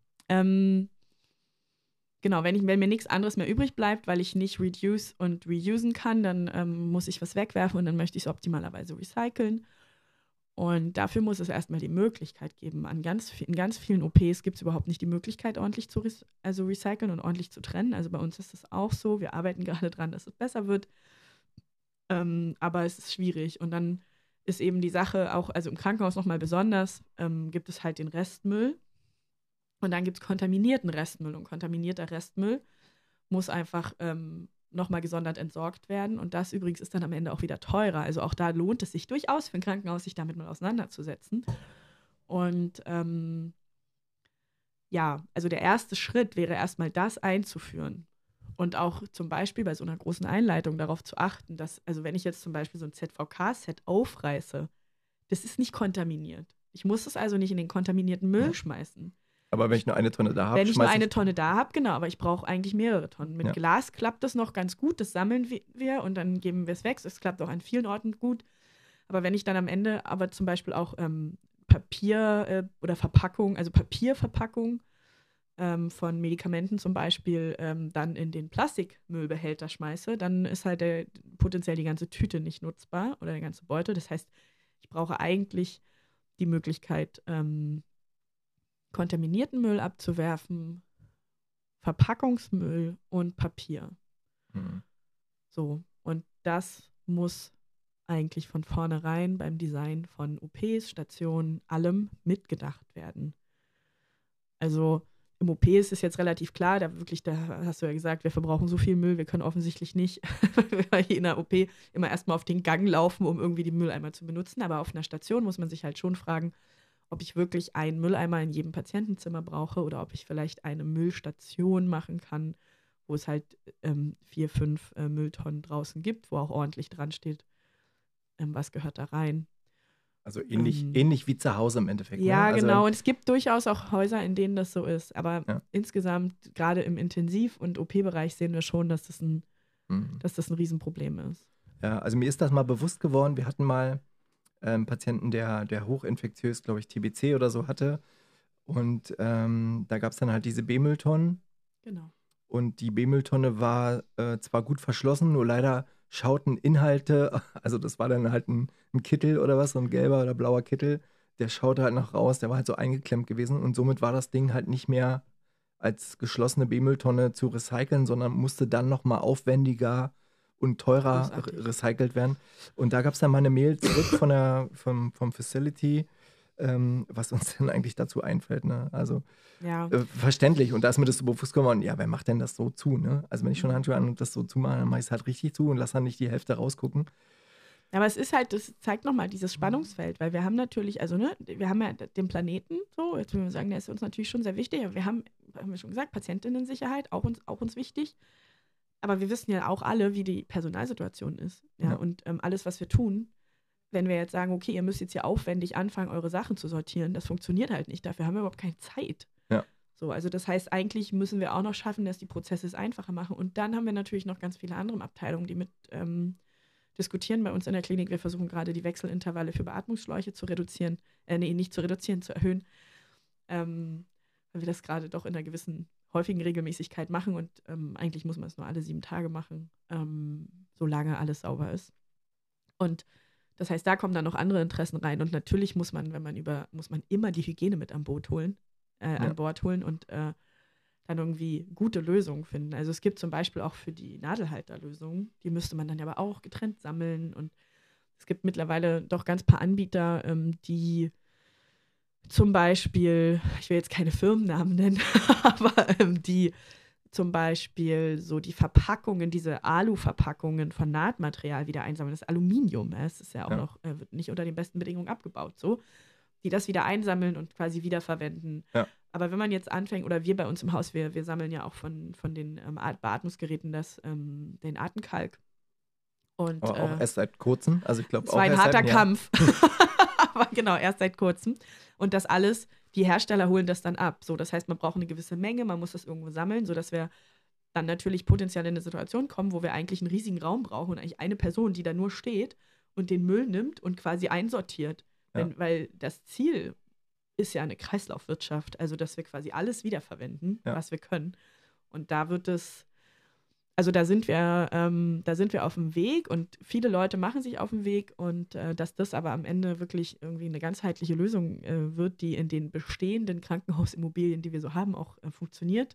Genau, wenn mir nichts anderes mehr übrig bleibt, weil ich nicht reduce und reusen kann, dann muss ich was wegwerfen und dann möchte ich es optimalerweise recyceln. Und dafür muss es erstmal die Möglichkeit geben. In ganz vielen OPs gibt es überhaupt nicht die Möglichkeit, ordentlich zu recyceln und ordentlich zu trennen. Also bei uns ist es auch so. Wir arbeiten gerade dran, dass es besser wird. Aber es ist schwierig. Und dann ist eben die Sache auch, also im Krankenhaus nochmal besonders, gibt es halt den Restmüll. Und dann gibt es kontaminierten Restmüll. Und kontaminierter Restmüll muss einfach nochmal gesondert entsorgt werden. Und das übrigens ist dann am Ende auch wieder teurer. Also auch da lohnt es sich durchaus für ein Krankenhaus, sich damit mal auseinanderzusetzen. Und ja, also der erste Schritt wäre erstmal das einzuführen. Und auch zum Beispiel bei so einer großen Einleitung darauf zu achten, dass, also wenn ich jetzt zum Beispiel so ein ZVK-Set aufreiße, das ist nicht kontaminiert. Ich muss es also nicht in den kontaminierten Müll schmeißen. Aber wenn ich nur eine Tonne da habe, wenn ich nur eine Tonne da habe, genau, aber ich brauche eigentlich mehrere Tonnen. Mit Glas klappt das noch ganz gut, das sammeln wir und dann geben wir es weg. Es klappt auch an vielen Orten gut. Aber wenn ich dann am Ende aber zum Beispiel auch Papier oder Verpackung, also Papierverpackung von Medikamenten zum Beispiel dann in den Plastikmüllbehälter schmeiße, dann ist halt potenziell die ganze Tüte nicht nutzbar oder der ganze Beutel. Das heißt, ich brauche eigentlich die Möglichkeit, kontaminierten Müll abzuwerfen, Verpackungsmüll und Papier. Mhm. So, und das muss eigentlich von vornherein beim Design von OPs, Stationen, allem mitgedacht werden. Also im OP ist es jetzt relativ klar, da hast du ja gesagt, wir verbrauchen so viel Müll, wir können offensichtlich nicht in der OP immer erstmal auf den Gang laufen, um irgendwie die Mülleimer zu benutzen. Aber auf einer Station muss man sich halt schon fragen, ob ich wirklich einen Mülleimer in jedem Patientenzimmer brauche oder ob ich vielleicht eine Müllstation machen kann, wo es halt 4, 5 Mülltonnen draußen gibt, wo auch ordentlich dran steht, was gehört da rein. Also ähnlich wie zu Hause im Endeffekt. Ja, ne? Also, genau. Und es gibt durchaus auch Häuser, in denen das so ist. Aber Ja. insgesamt, gerade im Intensiv- und OP-Bereich, sehen wir schon, dass das ein Mhm. Riesenproblem ist. Ja, also mir ist das mal bewusst geworden. Wir hatten mal einen Patienten, der hochinfektiös, glaube ich, TBC oder so hatte. Und da gab es dann halt diese B-Mülltonnen. Genau. Und die B-Mülltonne war zwar gut verschlossen, nur leider schauten Inhalte, also das war dann halt ein Kittel oder was, so ein gelber oder blauer Kittel, der schaute halt noch raus, der war halt so eingeklemmt gewesen und somit war das Ding halt nicht mehr als geschlossene B-Mülltonne zu recyceln, sondern musste dann nochmal aufwendiger und teurer Großartig. recycelt werden. Und da gab es dann mal eine Mail zurück vom Facility, was uns denn eigentlich dazu einfällt. Ne? Also Ja. verständlich. Und da ist mir das so bewusst geworden, ja, wer macht denn das so zu? Ne? Also wenn ich schon Handschuhe an und das so zumache, dann mache ich es halt richtig zu und lasse dann nicht die Hälfte rausgucken. Aber es ist halt, das zeigt nochmal dieses Spannungsfeld, weil wir haben natürlich, also ne, wir haben ja den Planeten, so, jetzt würden wir sagen, der ist uns natürlich schon sehr wichtig, aber haben wir schon gesagt, Patientinnensicherheit, auch uns wichtig. Aber wir wissen ja auch alle, wie die Personalsituation ist. Ja? Ja. Und alles, was wir tun, wenn wir jetzt sagen, okay, ihr müsst jetzt hier aufwendig anfangen, eure Sachen zu sortieren, das funktioniert halt nicht. Dafür haben wir überhaupt keine Zeit. Ja. So, also das heißt, eigentlich müssen wir auch noch schaffen, dass die Prozesse es einfacher machen. Und dann haben wir natürlich noch ganz viele andere Abteilungen, die mit diskutieren bei uns in der Klinik. Wir versuchen gerade die Wechselintervalle für Beatmungsschläuche zu reduzieren. Nicht zu reduzieren, zu erhöhen. Weil wir das gerade doch in einer gewissen häufigen Regelmäßigkeit machen und eigentlich muss man es nur alle 7 Tage machen, solange alles sauber ist. Und das heißt, da kommen dann noch andere Interessen rein und natürlich muss man immer die Hygiene mit an Bord holen und dann irgendwie gute Lösungen finden. Also es gibt zum Beispiel auch für die Nadelhalterlösungen, die müsste man dann aber auch getrennt sammeln und es gibt mittlerweile doch ganz paar Anbieter, die zum Beispiel, ich will jetzt keine Firmennamen nennen, aber die zum Beispiel so die Verpackungen, diese Alu-Verpackungen von Nahtmaterial wieder einsammeln. Das Aluminium, es ist ja auch noch, wird nicht unter den besten Bedingungen abgebaut, so. Die das wieder einsammeln und quasi wiederverwenden. Ja. Aber wenn man jetzt anfängt, oder wir bei uns im Haus, wir sammeln ja auch von den Beatmungsgeräten den Atemkalk. Und, Aber auch erst seit kurzem. Also ich glaube es auch war ein erst harter seit einem Kampf. Aber genau, erst seit kurzem. Und das alles, die Hersteller holen das dann ab. So, das heißt, man braucht eine gewisse Menge, man muss das irgendwo sammeln, sodass wir dann natürlich potenziell in eine Situation kommen, wo wir eigentlich einen riesigen Raum brauchen und eigentlich eine Person, die da nur steht und den Müll nimmt und quasi einsortiert. Weil das Ziel ist ja eine Kreislaufwirtschaft, also dass wir quasi alles wiederverwenden, was wir können. Und da wird es, also da sind wir auf dem Weg und viele Leute machen sich auf den Weg und dass das aber am Ende wirklich irgendwie eine ganzheitliche Lösung wird, die in den bestehenden Krankenhausimmobilien, die wir so haben, auch funktioniert,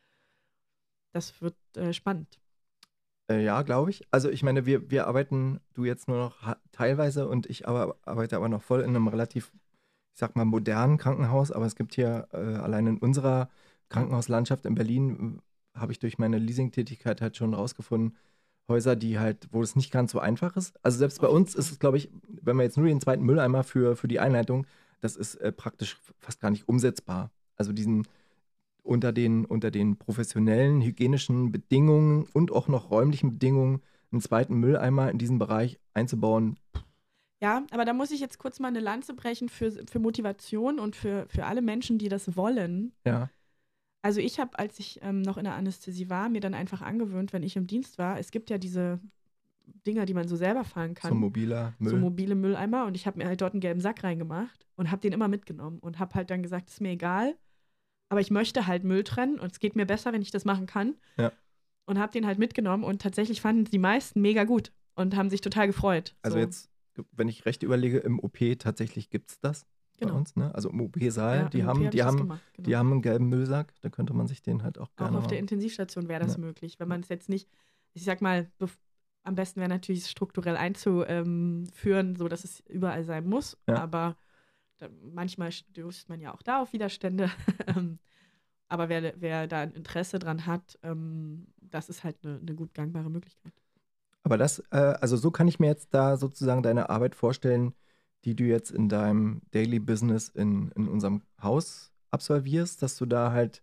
das wird spannend. Ja, glaube ich. Also ich meine, wir arbeiten, du jetzt nur noch teilweise und ich arbeite aber noch voll in einem relativ, ich sag mal, modernen Krankenhaus. Aber es gibt hier allein in unserer Krankenhauslandschaft in Berlin, habe ich durch meine Leasing-Tätigkeit halt schon rausgefunden, Häuser, die halt, wo es nicht ganz so einfach ist. Also selbst bei uns ist es, glaube ich, wenn wir jetzt nur den zweiten Mülleimer für die Einleitung, das ist praktisch fast gar nicht umsetzbar. Also diesen unter den professionellen hygienischen Bedingungen und auch noch räumlichen Bedingungen einen zweiten Mülleimer in diesem Bereich einzubauen. Ja, aber da muss ich jetzt kurz mal eine Lanze brechen für Motivation und für alle Menschen, die das wollen. Ja. Also ich habe, als ich noch in der Anästhesie war, mir dann einfach angewöhnt, wenn ich im Dienst war, es gibt ja diese Dinger, die man so selber fahren kann. So mobiler Müll. So mobile Mülleimer und ich habe mir halt dort einen gelben Sack reingemacht und habe den immer mitgenommen und habe halt dann gesagt, ist mir egal, aber ich möchte halt Müll trennen und es geht mir besser, wenn ich das machen kann. Ja. Und habe den halt mitgenommen und tatsächlich fanden die meisten mega gut und haben sich total gefreut. Also so. jetzt, wenn ich recht überlege, im OP tatsächlich gibt es das bei uns, ne? Also im OP-Saal, Ja, die im OP haben, hab die ich das haben, gemacht, genau. die haben einen gelben Müllsack, da könnte man sich den halt auch Auch gerne auf der mal. Intensivstation wäre das Ja. möglich, wenn man es jetzt nicht, ich sag mal, am besten wäre natürlich es strukturell einzuführen, so dass es überall sein muss, Ja. aber manchmal stößt man ja auch da auf Widerstände. Aber wer da ein Interesse dran hat, das ist halt eine gut gangbare Möglichkeit. Aber das, also so kann ich mir jetzt da sozusagen deine Arbeit vorstellen, die du jetzt in deinem Daily Business in unserem Haus absolvierst, dass du da halt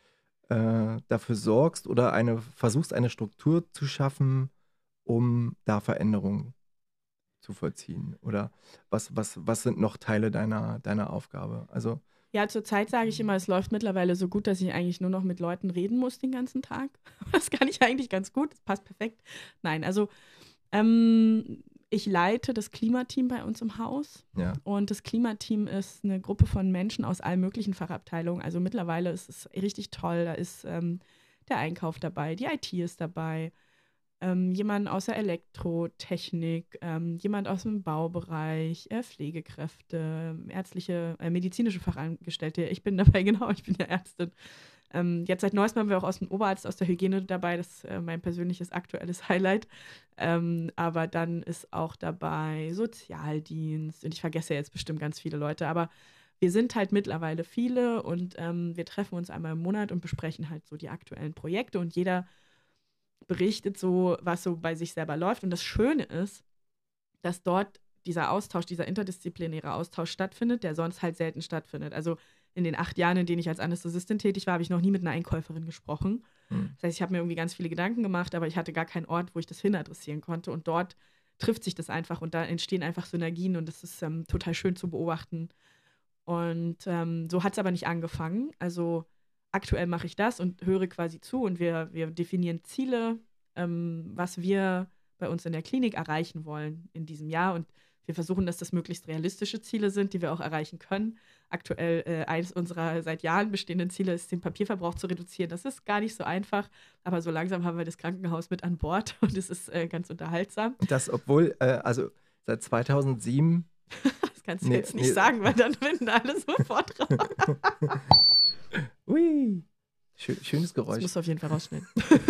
dafür sorgst oder versuchst, eine Struktur zu schaffen, um da Veränderungen zu vollziehen? Oder was sind noch Teile deiner Aufgabe? Also, Ja, zurzeit sage ich immer, es läuft mittlerweile so gut, dass ich eigentlich nur noch mit Leuten reden muss den ganzen Tag. Das kann ich eigentlich ganz gut, das passt perfekt. Nein, also ich leite das Klimateam bei uns im Haus. ja. Und das Klimateam ist eine Gruppe von Menschen aus allen möglichen Fachabteilungen. Also mittlerweile ist es richtig toll. Da ist der Einkauf dabei, die IT ist dabei, jemand aus der Elektrotechnik, jemand aus dem Baubereich, Pflegekräfte, ärztliche, medizinische Fachangestellte. Ich bin dabei, genau, ich bin ja Ärztin. Jetzt seit Neuestem haben wir auch aus dem Oberarzt, aus der Hygiene dabei. Das ist mein persönliches aktuelles Highlight. Aber dann ist auch dabei Sozialdienst. Und ich vergesse jetzt bestimmt ganz viele Leute. Aber wir sind halt mittlerweile viele und wir treffen uns einmal im Monat und besprechen halt so die aktuellen Projekte. Und jeder berichtet so, was so bei sich selber läuft. Und das Schöne ist, dass dort dieser Austausch, dieser interdisziplinäre Austausch stattfindet, der sonst halt selten stattfindet. Also in den 8 Jahren, in denen ich als Anästhesistin tätig war, habe ich noch nie mit einer Einkäuferin gesprochen. Das heißt, ich habe mir irgendwie ganz viele Gedanken gemacht, aber ich hatte gar keinen Ort, wo ich das hin adressieren konnte. Und dort trifft sich das einfach und da entstehen einfach Synergien und das ist total schön zu beobachten. Und so hat es aber nicht angefangen. Also aktuell mache ich das und höre quasi zu und wir definieren Ziele, was wir bei uns in der Klinik erreichen wollen in diesem Jahr. Und wir versuchen, dass das möglichst realistische Ziele sind, die wir auch erreichen können. Aktuell eines unserer seit Jahren bestehenden Ziele ist, den Papierverbrauch zu reduzieren. Das ist gar nicht so einfach, aber so langsam haben wir das Krankenhaus mit an Bord und es ist ganz unterhaltsam. Das, obwohl, also seit 2007. Das kannst du jetzt nicht sagen, weil dann finden alle sofort raus. Ui. Schönes Geräusch. Das muss auf jeden Fall rausschneiden.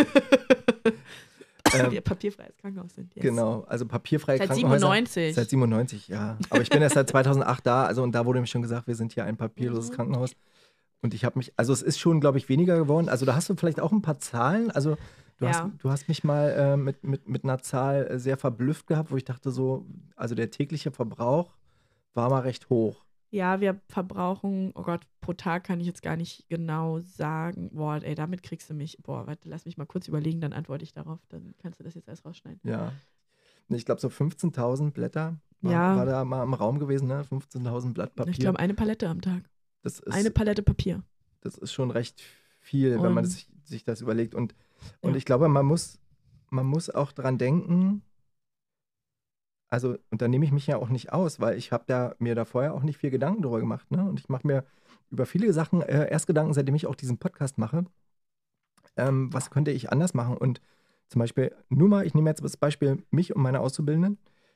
Wir papierfreies Krankenhaus sind. Yes. Genau, also papierfreie seit Krankenhäuser. 97. Seit 97, ja. Aber ich bin erst seit 2008 da, also und da wurde mir schon gesagt, wir sind hier ein papierloses Krankenhaus. Und ich habe mich, also es ist schon, glaube ich, weniger geworden. Also da hast du vielleicht auch ein paar Zahlen. Also du hast mich mal mit einer Zahl sehr verblüfft gehabt, wo ich dachte so, also der tägliche Verbrauch war mal recht hoch. Ja, wir verbrauchen, oh Gott, pro Tag kann ich jetzt gar nicht genau sagen. Boah, ey, damit kriegst du mich. Boah, warte, lass mich mal kurz überlegen, dann antworte ich darauf. Dann kannst du das jetzt erst rausschneiden. Ja. Ich glaube, so 15.000 Blätter war da mal im Raum gewesen, ne? 15.000 Blatt Papier. Ich glaube, eine Palette am Tag. Eine Palette Papier. Das ist schon recht viel, wenn man sich das überlegt. Und ich glaube, man muss auch dran denken, also, und da nehme ich mich ja auch nicht aus, weil ich habe mir da vorher auch nicht viel Gedanken drüber gemacht. Ne? Und ich mache mir über viele Sachen erst Gedanken, seitdem ich auch diesen Podcast mache. Was könnte ich anders machen? Und zum Beispiel, ich nehme jetzt das Beispiel mich und meine Auszubildenden.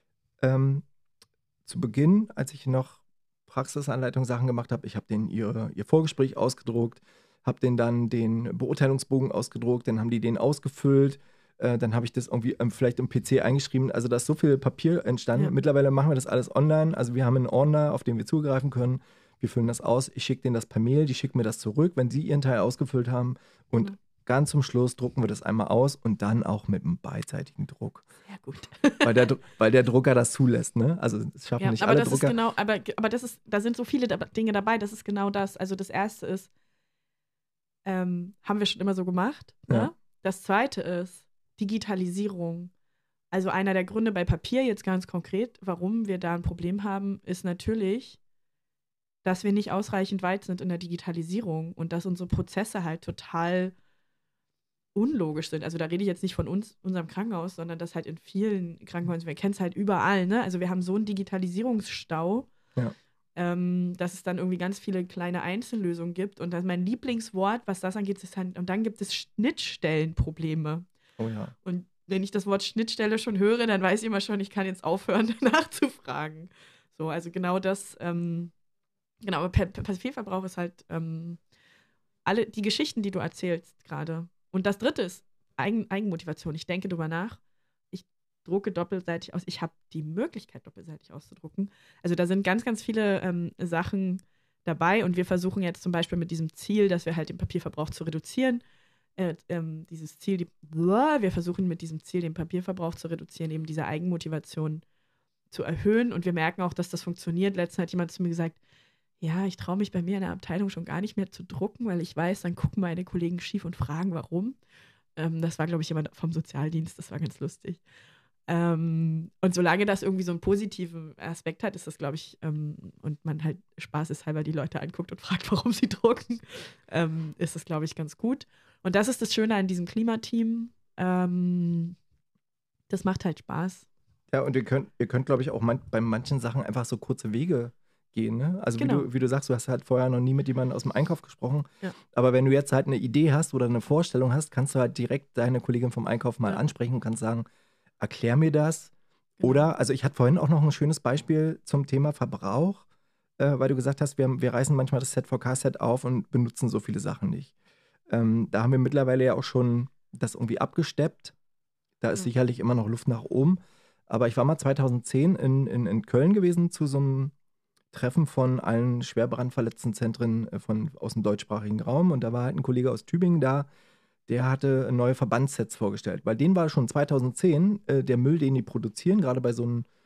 Zu Beginn, als ich noch Praxisanleitung Sachen gemacht habe, ich habe denen ihr Vorgespräch ausgedruckt, habe denen dann den Beurteilungsbogen ausgedruckt, dann haben die den ausgefüllt. Dann habe ich das irgendwie vielleicht im PC eingeschrieben. Also da ist so viel Papier entstanden. Ja. Mittlerweile machen wir das alles online. Also wir haben einen Ordner, auf den wir zugreifen können. Wir füllen das aus. Ich schicke denen das per Mail. Die schicken mir das zurück, wenn sie ihren Teil ausgefüllt haben. Und ganz zum Schluss drucken wir das einmal aus und dann auch mit einem beidseitigen Druck. Sehr gut. Weil der Drucker das zulässt. Ne? Also es schaffen nicht alle Drucker. Da sind so viele Dinge dabei. Das ist genau das. Also das Erste ist, haben wir schon immer so gemacht. Ne? Ja. Das Zweite ist, Digitalisierung. Also einer der Gründe bei Papier jetzt ganz konkret, warum wir da ein Problem haben, ist natürlich, dass wir nicht ausreichend weit sind in der Digitalisierung und dass unsere Prozesse halt total unlogisch sind. Also da rede ich jetzt nicht von unserem Krankenhaus, sondern das halt in vielen Krankenhäusern, wir kennen es halt überall, ne? Also wir haben so einen Digitalisierungsstau. Ja. dass es dann irgendwie ganz viele kleine Einzellösungen gibt. Und das mein Lieblingswort, was das angeht, ist halt, und dann gibt es Schnittstellenprobleme. Oh ja. Und wenn ich das Wort Schnittstelle schon höre, dann weiß ich immer schon, ich kann jetzt aufhören, nachzufragen. So, also genau das, genau, aber Papierverbrauch ist halt alle die Geschichten, die du erzählst gerade. Und das dritte ist Eigenmotivation. Ich denke drüber nach. Ich drucke doppelseitig aus. Ich habe die Möglichkeit, doppelseitig auszudrucken. Also da sind ganz, ganz viele Sachen dabei. Und wir versuchen jetzt zum Beispiel mit diesem Ziel, dass wir halt den Papierverbrauch zu reduzieren, dieses Ziel, wir versuchen mit diesem Ziel, den Papierverbrauch zu reduzieren, eben diese Eigenmotivation zu erhöhen. Und wir merken auch, dass das funktioniert. Letztens hat jemand zu mir gesagt, ja, ich traue mich bei mir in der Abteilung schon gar nicht mehr zu drucken, weil ich weiß, dann gucken meine Kollegen schief und fragen, warum. Das war, glaube ich, jemand vom Sozialdienst, das war ganz lustig. Und solange das irgendwie so einen positiven Aspekt hat, ist das, glaube ich, und man halt spaßeshalber die Leute anguckt und fragt, warum sie drucken, ist das, glaube ich, ganz gut. Und das ist das Schöne an diesem Klimateam. Das macht halt Spaß. Ja, und ihr könnt glaube ich, auch bei manchen Sachen einfach so kurze Wege gehen. Ne? Also Genau. wie du sagst, du hast halt vorher noch nie mit jemandem aus dem Einkauf gesprochen. Ja. Aber wenn du jetzt halt eine Idee hast oder eine Vorstellung hast, kannst du halt direkt deine Kollegin vom Einkauf mal ansprechen und kannst sagen, erklär mir das. Genau. Oder, also ich hatte vorhin auch noch ein schönes Beispiel zum Thema Verbrauch, weil du gesagt hast, wir reißen manchmal das Z4K-Set auf und benutzen so viele Sachen nicht. Da haben wir mittlerweile ja auch schon das irgendwie abgesteppt. Da ist sicherlich immer noch Luft nach oben. Aber ich war mal 2010 in Köln gewesen zu so einem Treffen von allen Schwerbrandverletztenzentren aus dem deutschsprachigen Raum. Und da war halt ein Kollege aus Tübingen da, der hatte neue Verbandssets vorgestellt. Weil denen war schon 2010 der Müll, den die produzieren, gerade bei so einem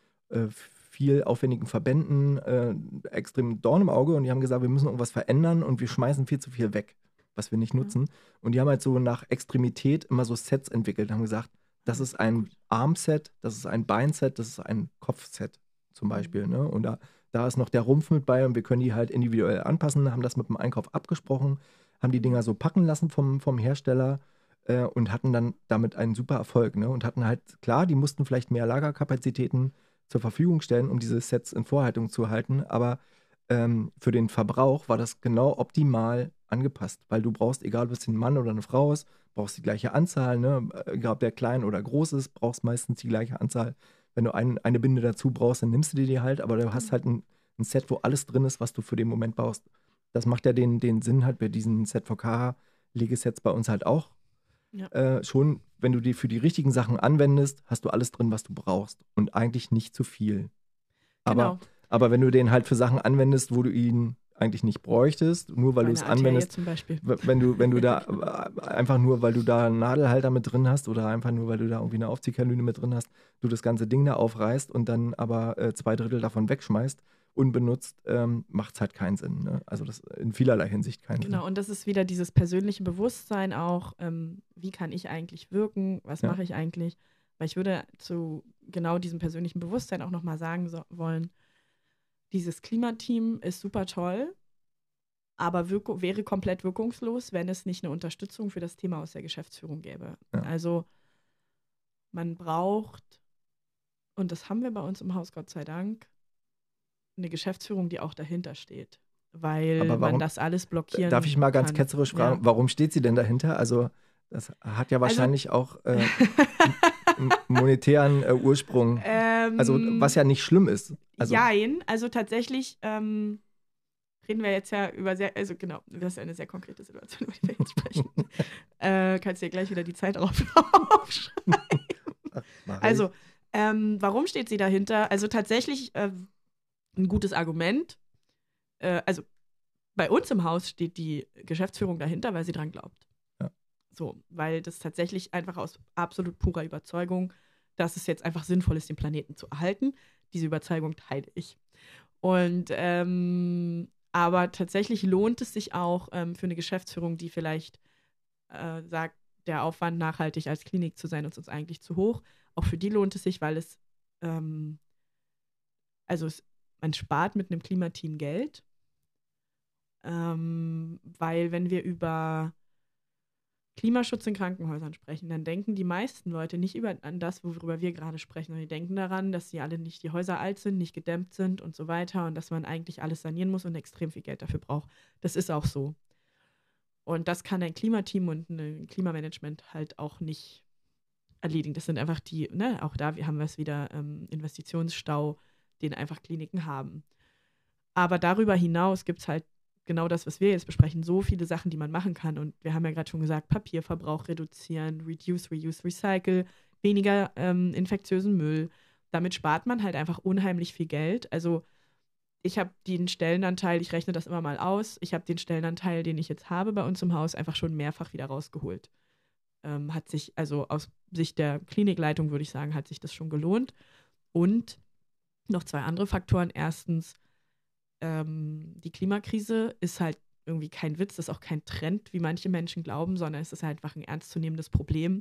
viel aufwendigen Verbänden, extrem Dorn im Auge. Und die haben gesagt, wir müssen irgendwas verändern und wir schmeißen viel zu viel weg, was wir nicht nutzen. Und die haben halt so nach Extremität immer so Sets entwickelt, haben gesagt, das ist ein Armset, das ist ein Beinset, das ist ein Kopfset zum Beispiel. Ne? Und da ist noch der Rumpf mit bei und wir können die halt individuell anpassen, haben das mit dem Einkauf abgesprochen, haben die Dinger so packen lassen vom Hersteller und hatten dann damit einen super Erfolg. Ne? Und hatten halt, klar, die mussten vielleicht mehr Lagerkapazitäten zur Verfügung stellen, um diese Sets in Vorhaltung zu halten, aber für den Verbrauch war das genau optimal angepasst, weil du brauchst, egal ob es ein Mann oder eine Frau ist, brauchst die gleiche Anzahl, ne? Egal ob der klein oder groß ist, brauchst meistens die gleiche Anzahl. Wenn du eine Binde dazu brauchst, dann nimmst du die halt, aber du hast halt ein Set, wo alles drin ist, was du für den Moment brauchst. Das macht ja den Sinn halt bei diesen Z4K-Legesets bei uns halt auch. Ja. Schon, wenn du die für die richtigen Sachen anwendest, hast du alles drin, was du brauchst und eigentlich nicht zu viel. Genau. Aber wenn du den halt für Sachen anwendest, wo du ihn eigentlich nicht bräuchtest, nur weil du es anwendest, zum Beispiel. wenn du da einfach nur, weil du da einen Nadelhalter mit drin hast oder einfach nur, weil du da irgendwie eine Aufziehkanüle mit drin hast, du das ganze Ding da aufreißt und dann aber 2/3 davon wegschmeißt, unbenutzt, macht es halt keinen Sinn. Ne? Also das in vielerlei Hinsicht keinen Sinn. Genau, und das ist wieder dieses persönliche Bewusstsein auch, wie kann ich eigentlich wirken, was mache ich eigentlich? Weil ich würde zu genau diesem persönlichen Bewusstsein auch nochmal sagen wollen, dieses Klimateam ist super toll, aber wäre komplett wirkungslos, wenn es nicht eine Unterstützung für das Thema aus der Geschäftsführung gäbe. Ja. Also man braucht, und das haben wir bei uns im Haus, Gott sei Dank, eine Geschäftsführung, die auch dahinter steht. Weil man das alles blockieren kann. Darf ich mal ganz ketzerisch fragen, warum steht sie denn dahinter? Also das hat ja wahrscheinlich auch einen monetären Ursprung. Also was ja nicht schlimm ist. Also, jein, also tatsächlich reden wir jetzt ja über das ist eine sehr konkrete Situation, über die wir jetzt sprechen. Kannst dir gleich wieder die Zeit aufschreiben. Also, warum steht sie dahinter? Also tatsächlich ein gutes Argument. Also bei uns im Haus steht die Geschäftsführung dahinter, weil sie dran glaubt. Ja. So, weil das tatsächlich einfach aus absolut purer Überzeugung, dass es jetzt einfach sinnvoll ist, den Planeten zu erhalten. Diese Überzeugung teile ich. Und aber tatsächlich lohnt es sich auch für eine Geschäftsführung, die vielleicht sagt, der Aufwand, nachhaltig als Klinik zu sein, ist uns eigentlich zu hoch. Auch für die lohnt es sich, weil es man spart mit einem Klimateam Geld. Weil wenn wir über Klimaschutz in Krankenhäusern sprechen, dann denken die meisten Leute nicht an das, worüber wir gerade sprechen, sondern die denken daran, dass die alle nicht, die Häuser alt sind, nicht gedämmt sind und so weiter und dass man eigentlich alles sanieren muss und extrem viel Geld dafür braucht. Das ist auch so. Und das kann ein Klimateam und ein Klimamanagement halt auch nicht erledigen. Das sind einfach die, ne, auch da haben wir es wieder, Investitionsstau, den einfach Kliniken haben. Aber darüber hinaus gibt es halt genau das, was wir jetzt besprechen, so viele Sachen, die man machen kann. Und wir haben ja gerade schon gesagt, Papierverbrauch reduzieren, reduce, reuse, recycle, weniger infektiösen Müll. Damit spart man halt einfach unheimlich viel Geld. Also ich habe den Stellenanteil, ich rechne das immer mal aus, ich habe den Stellenanteil, den ich jetzt habe bei uns im Haus, einfach schon mehrfach wieder rausgeholt. Hat sich, also aus Sicht der Klinikleitung würde ich sagen, hat sich das schon gelohnt. Und noch 2 andere Faktoren. Erstens, die Klimakrise ist halt irgendwie kein Witz, das ist auch kein Trend, wie manche Menschen glauben, sondern es ist halt einfach ein ernstzunehmendes Problem,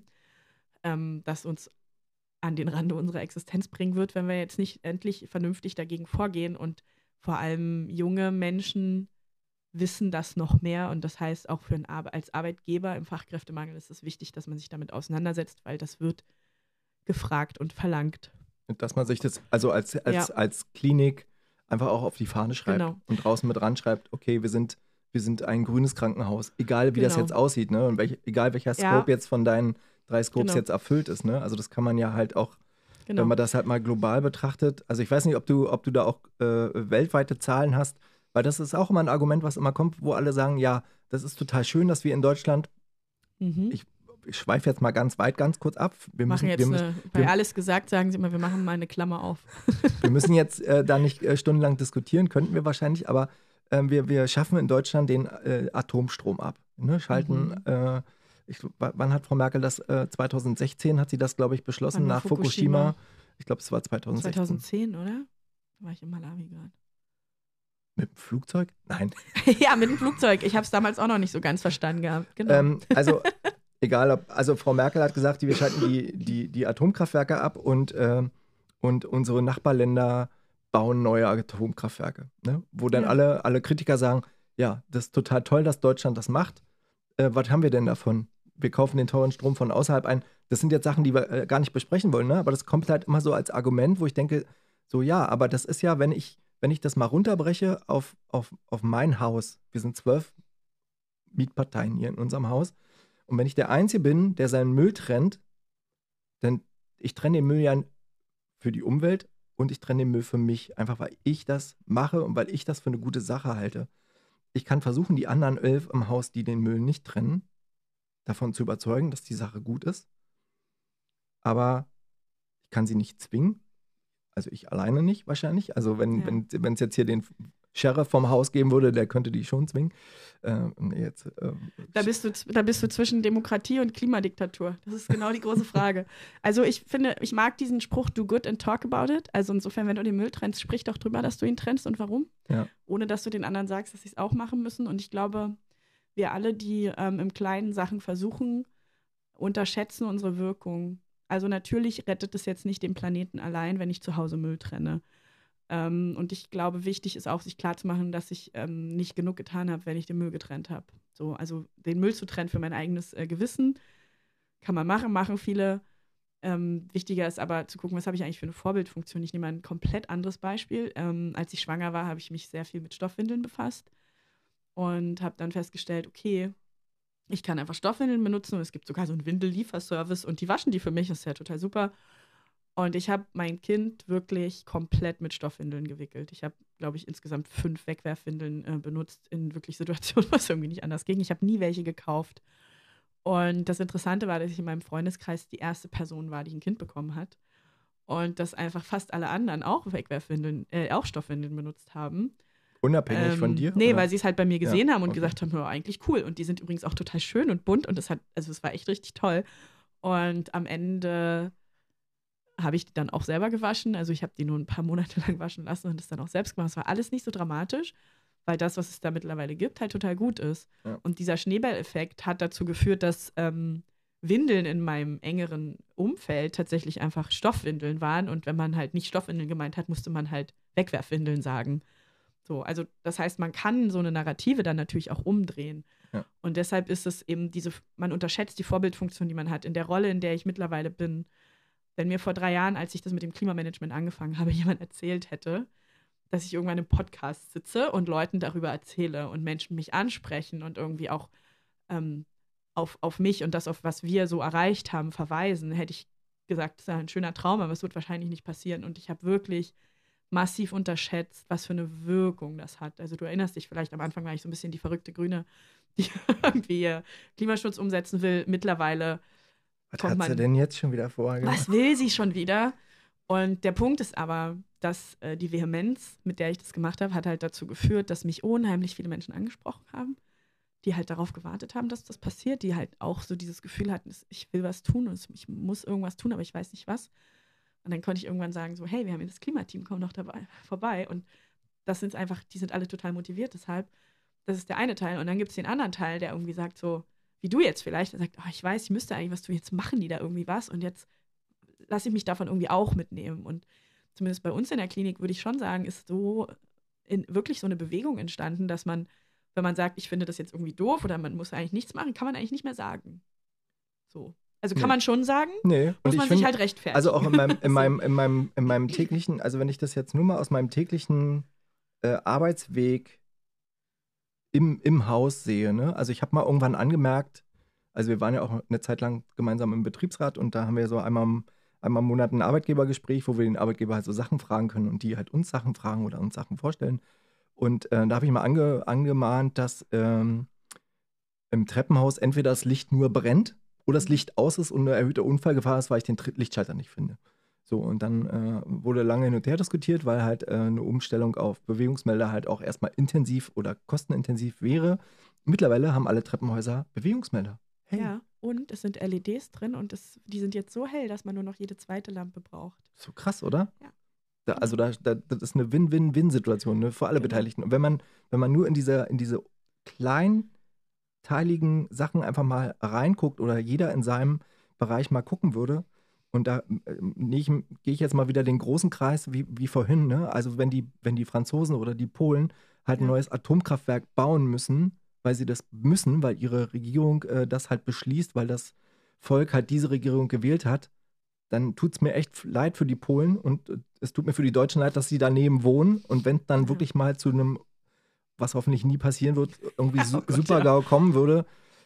das uns an den Rande unserer Existenz bringen wird, wenn wir jetzt nicht endlich vernünftig dagegen vorgehen. Und vor allem junge Menschen wissen das noch mehr. Und das heißt, auch für als Arbeitgeber im Fachkräftemangel ist es wichtig, dass man sich damit auseinandersetzt, weil das wird gefragt und verlangt. Dass man sich das also als Klinik einfach auch auf die Fahne schreibt und draußen mit ranschreibt, okay, wir sind ein grünes Krankenhaus, egal wie das jetzt aussieht, ne? Und egal welcher Scope jetzt von deinen 3 Scopes jetzt erfüllt ist, ne? Also das kann man ja halt auch, wenn man das halt mal global betrachtet, also ich weiß nicht, ob du da auch weltweite Zahlen hast, weil das ist auch immer ein Argument, was immer kommt, wo alle sagen, ja, das ist total schön, dass wir in Deutschland, ich schweife jetzt mal ganz kurz ab. Bei alles gesagt, sagen sie immer, wir machen mal eine Klammer auf. Wir müssen jetzt da nicht stundenlang diskutieren, könnten wir wahrscheinlich, aber wir schaffen in Deutschland den Atomstrom ab. Ne? Schalten, wann hat Frau Merkel das? 2016 hat sie das, glaube ich, beschlossen, nach Fukushima. Ich glaube, es war 2016. 2010, oder? Da war ich in Malawi gerade. Mit dem Flugzeug? Nein. Ja, mit dem Flugzeug. Ich habe es damals auch noch nicht so ganz verstanden gehabt. Genau. Also egal, also Frau Merkel hat gesagt, wir schalten die Atomkraftwerke ab und unsere Nachbarländer bauen neue Atomkraftwerke. Ne? Wo dann alle Kritiker sagen, ja, das ist total toll, dass Deutschland das macht. Was haben wir denn davon? Wir kaufen den teuren Strom von außerhalb ein. Das sind jetzt Sachen, die wir gar nicht besprechen wollen, ne? Aber das kommt halt immer so als Argument, wo ich denke, so ja, aber das ist ja, wenn ich das mal runterbreche auf mein Haus, wir sind 12 Mietparteien hier in unserem Haus, und wenn ich der Einzige bin, der seinen Müll trennt, dann ich trenne den Müll ja für die Umwelt und ich trenne den Müll für mich, einfach weil ich das mache und weil ich das für eine gute Sache halte. Ich kann versuchen, die anderen 11 im Haus, die den Müll nicht trennen, davon zu überzeugen, dass die Sache gut ist. Aber ich kann sie nicht zwingen. Also ich alleine nicht wahrscheinlich. Also wenn es jetzt hier den Sheriff vom Haus geben würde, der könnte die schon zwingen. Da bist du zwischen Demokratie und Klimadiktatur. Das ist genau die große Frage. Also ich finde, ich mag diesen Spruch, do good and talk about it. Also insofern, wenn du den Müll trennst, sprich doch drüber, dass du ihn trennst und warum. Ja. Ohne, dass du den anderen sagst, dass sie es auch machen müssen. Und ich glaube, wir alle, die im Kleinen Sachen versuchen, unterschätzen unsere Wirkung. Also natürlich rettet es jetzt nicht den Planeten allein, wenn ich zu Hause Müll trenne. Und ich glaube, wichtig ist auch, sich klarzumachen, dass ich nicht genug getan habe, wenn ich den Müll getrennt habe. So, also den Müll zu trennen für mein eigenes Gewissen kann man machen viele. Wichtiger ist aber zu gucken, was habe ich eigentlich für eine Vorbildfunktion. Ich nehme ein komplett anderes Beispiel. Als ich schwanger war, habe ich mich sehr viel mit Stoffwindeln befasst und habe dann festgestellt, okay, ich kann einfach Stoffwindeln benutzen und es gibt sogar so einen Windellieferservice und die waschen die für mich, das ist ja total super. Und ich habe mein Kind wirklich komplett mit Stoffwindeln gewickelt. Ich habe, glaube ich, insgesamt 5 Wegwerfwindeln benutzt in wirklich Situationen, was irgendwie nicht anders ging. Ich habe nie welche gekauft. Und das Interessante war, dass ich in meinem Freundeskreis die erste Person war, die ein Kind bekommen hat. Und dass einfach fast alle anderen auch auch Stoffwindeln benutzt haben. Unabhängig von dir? Nee, oder? Weil sie es halt bei mir gesehen haben und gesagt haben, ja, eigentlich cool. Und die sind übrigens auch total schön und bunt und es war echt richtig toll. Und am Ende habe ich die dann auch selber gewaschen. Also ich habe die nur ein paar Monate lang waschen lassen und das dann auch selbst gemacht. Es war alles nicht so dramatisch, weil das, was es da mittlerweile gibt, halt total gut ist. Ja. Und dieser Schneeballeffekt hat dazu geführt, dass Windeln in meinem engeren Umfeld tatsächlich einfach Stoffwindeln waren. Und wenn man halt nicht Stoffwindeln gemeint hat, musste man halt Wegwerfwindeln sagen. So, also das heißt, man kann so eine Narrative dann natürlich auch umdrehen. Ja. Und deshalb ist es eben man unterschätzt die Vorbildfunktion, die man hat. In der Rolle, in der ich mittlerweile bin, wenn mir vor 3 Jahren, als ich das mit dem Klimamanagement angefangen habe, jemand erzählt hätte, dass ich irgendwann im Podcast sitze und Leuten darüber erzähle und Menschen mich ansprechen und irgendwie auch auf mich und das, auf was wir so erreicht haben, verweisen, hätte ich gesagt, das ist ja ein schöner Traum, aber es wird wahrscheinlich nicht passieren. Und ich habe wirklich massiv unterschätzt, was für eine Wirkung das hat. Also du erinnerst dich vielleicht, am Anfang war ich so ein bisschen die verrückte Grüne, die irgendwie Klimaschutz umsetzen will. Mittlerweile Was kommt hat sie denn jetzt schon wieder vorgemacht? was will sie schon wieder? Und der Punkt ist aber, dass die Vehemenz, mit der ich das gemacht habe, hat halt dazu geführt, dass mich unheimlich viele Menschen angesprochen haben, die halt darauf gewartet haben, dass das passiert, die halt auch so dieses Gefühl hatten, ich will was tun und ich muss irgendwas tun, aber ich weiß nicht was. Und dann konnte ich irgendwann sagen, so, hey, wir haben hier das Klimateam, komm doch vorbei. Und das sind einfach, die sind alle total motiviert, deshalb, das ist der eine Teil. Und dann gibt es den anderen Teil, der irgendwie sagt so, wie du jetzt vielleicht, der sagt, oh, ich weiß, ich müsste eigentlich was tun, jetzt machen die da irgendwie was und jetzt lasse ich mich davon irgendwie auch mitnehmen. Und zumindest bei uns in der Klinik würde ich schon sagen, ist so wirklich so eine Bewegung entstanden, dass man, wenn man sagt, ich finde das jetzt irgendwie doof oder man muss eigentlich nichts machen, kann man eigentlich nicht mehr sagen. So. Also kann man schon sagen, Nee. muss man sich halt rechtfertigen. Also auch in meinem täglichen, also wenn ich das jetzt nur mal aus meinem täglichen Arbeitsweg im Haus sehe, ne? Also ich habe mal irgendwann angemerkt, also wir waren ja auch eine Zeit lang gemeinsam im Betriebsrat und da haben wir so einmal im Monat ein Arbeitgebergespräch, wo wir den Arbeitgeber halt so Sachen fragen können und die halt uns Sachen fragen oder uns Sachen vorstellen. Und da habe ich mal angemahnt, dass im Treppenhaus entweder das Licht nur brennt oder das Licht aus ist und eine erhöhte Unfallgefahr ist, weil ich den Lichtschalter nicht finde. So, und dann wurde lange hin und her diskutiert, weil halt eine Umstellung auf Bewegungsmelder halt auch erstmal intensiv oder kostenintensiv wäre. Mittlerweile haben alle Treppenhäuser Bewegungsmelder. Hey. Ja, und es sind LEDs drin und die sind jetzt so hell, dass man nur noch jede zweite Lampe braucht. So krass, oder? Ja. Das ist eine Win-Win-Win-Situation, ne, für alle Beteiligten. Und wenn man nur in diese kleinteiligen Sachen einfach mal reinguckt oder jeder in seinem Bereich mal gucken würde, und da gehe ich jetzt mal wieder den großen Kreis wie vorhin, ne? Also wenn die Franzosen oder die Polen halt ein neues Atomkraftwerk bauen müssen, weil sie das müssen, weil ihre Regierung das halt beschließt, weil das Volk halt diese Regierung gewählt hat, dann tut es mir echt leid für die Polen und es tut mir für die Deutschen leid, dass sie daneben wohnen. Und wenn dann wirklich mal zu einem, was hoffentlich nie passieren wird, irgendwie Super-GAU kommen würde,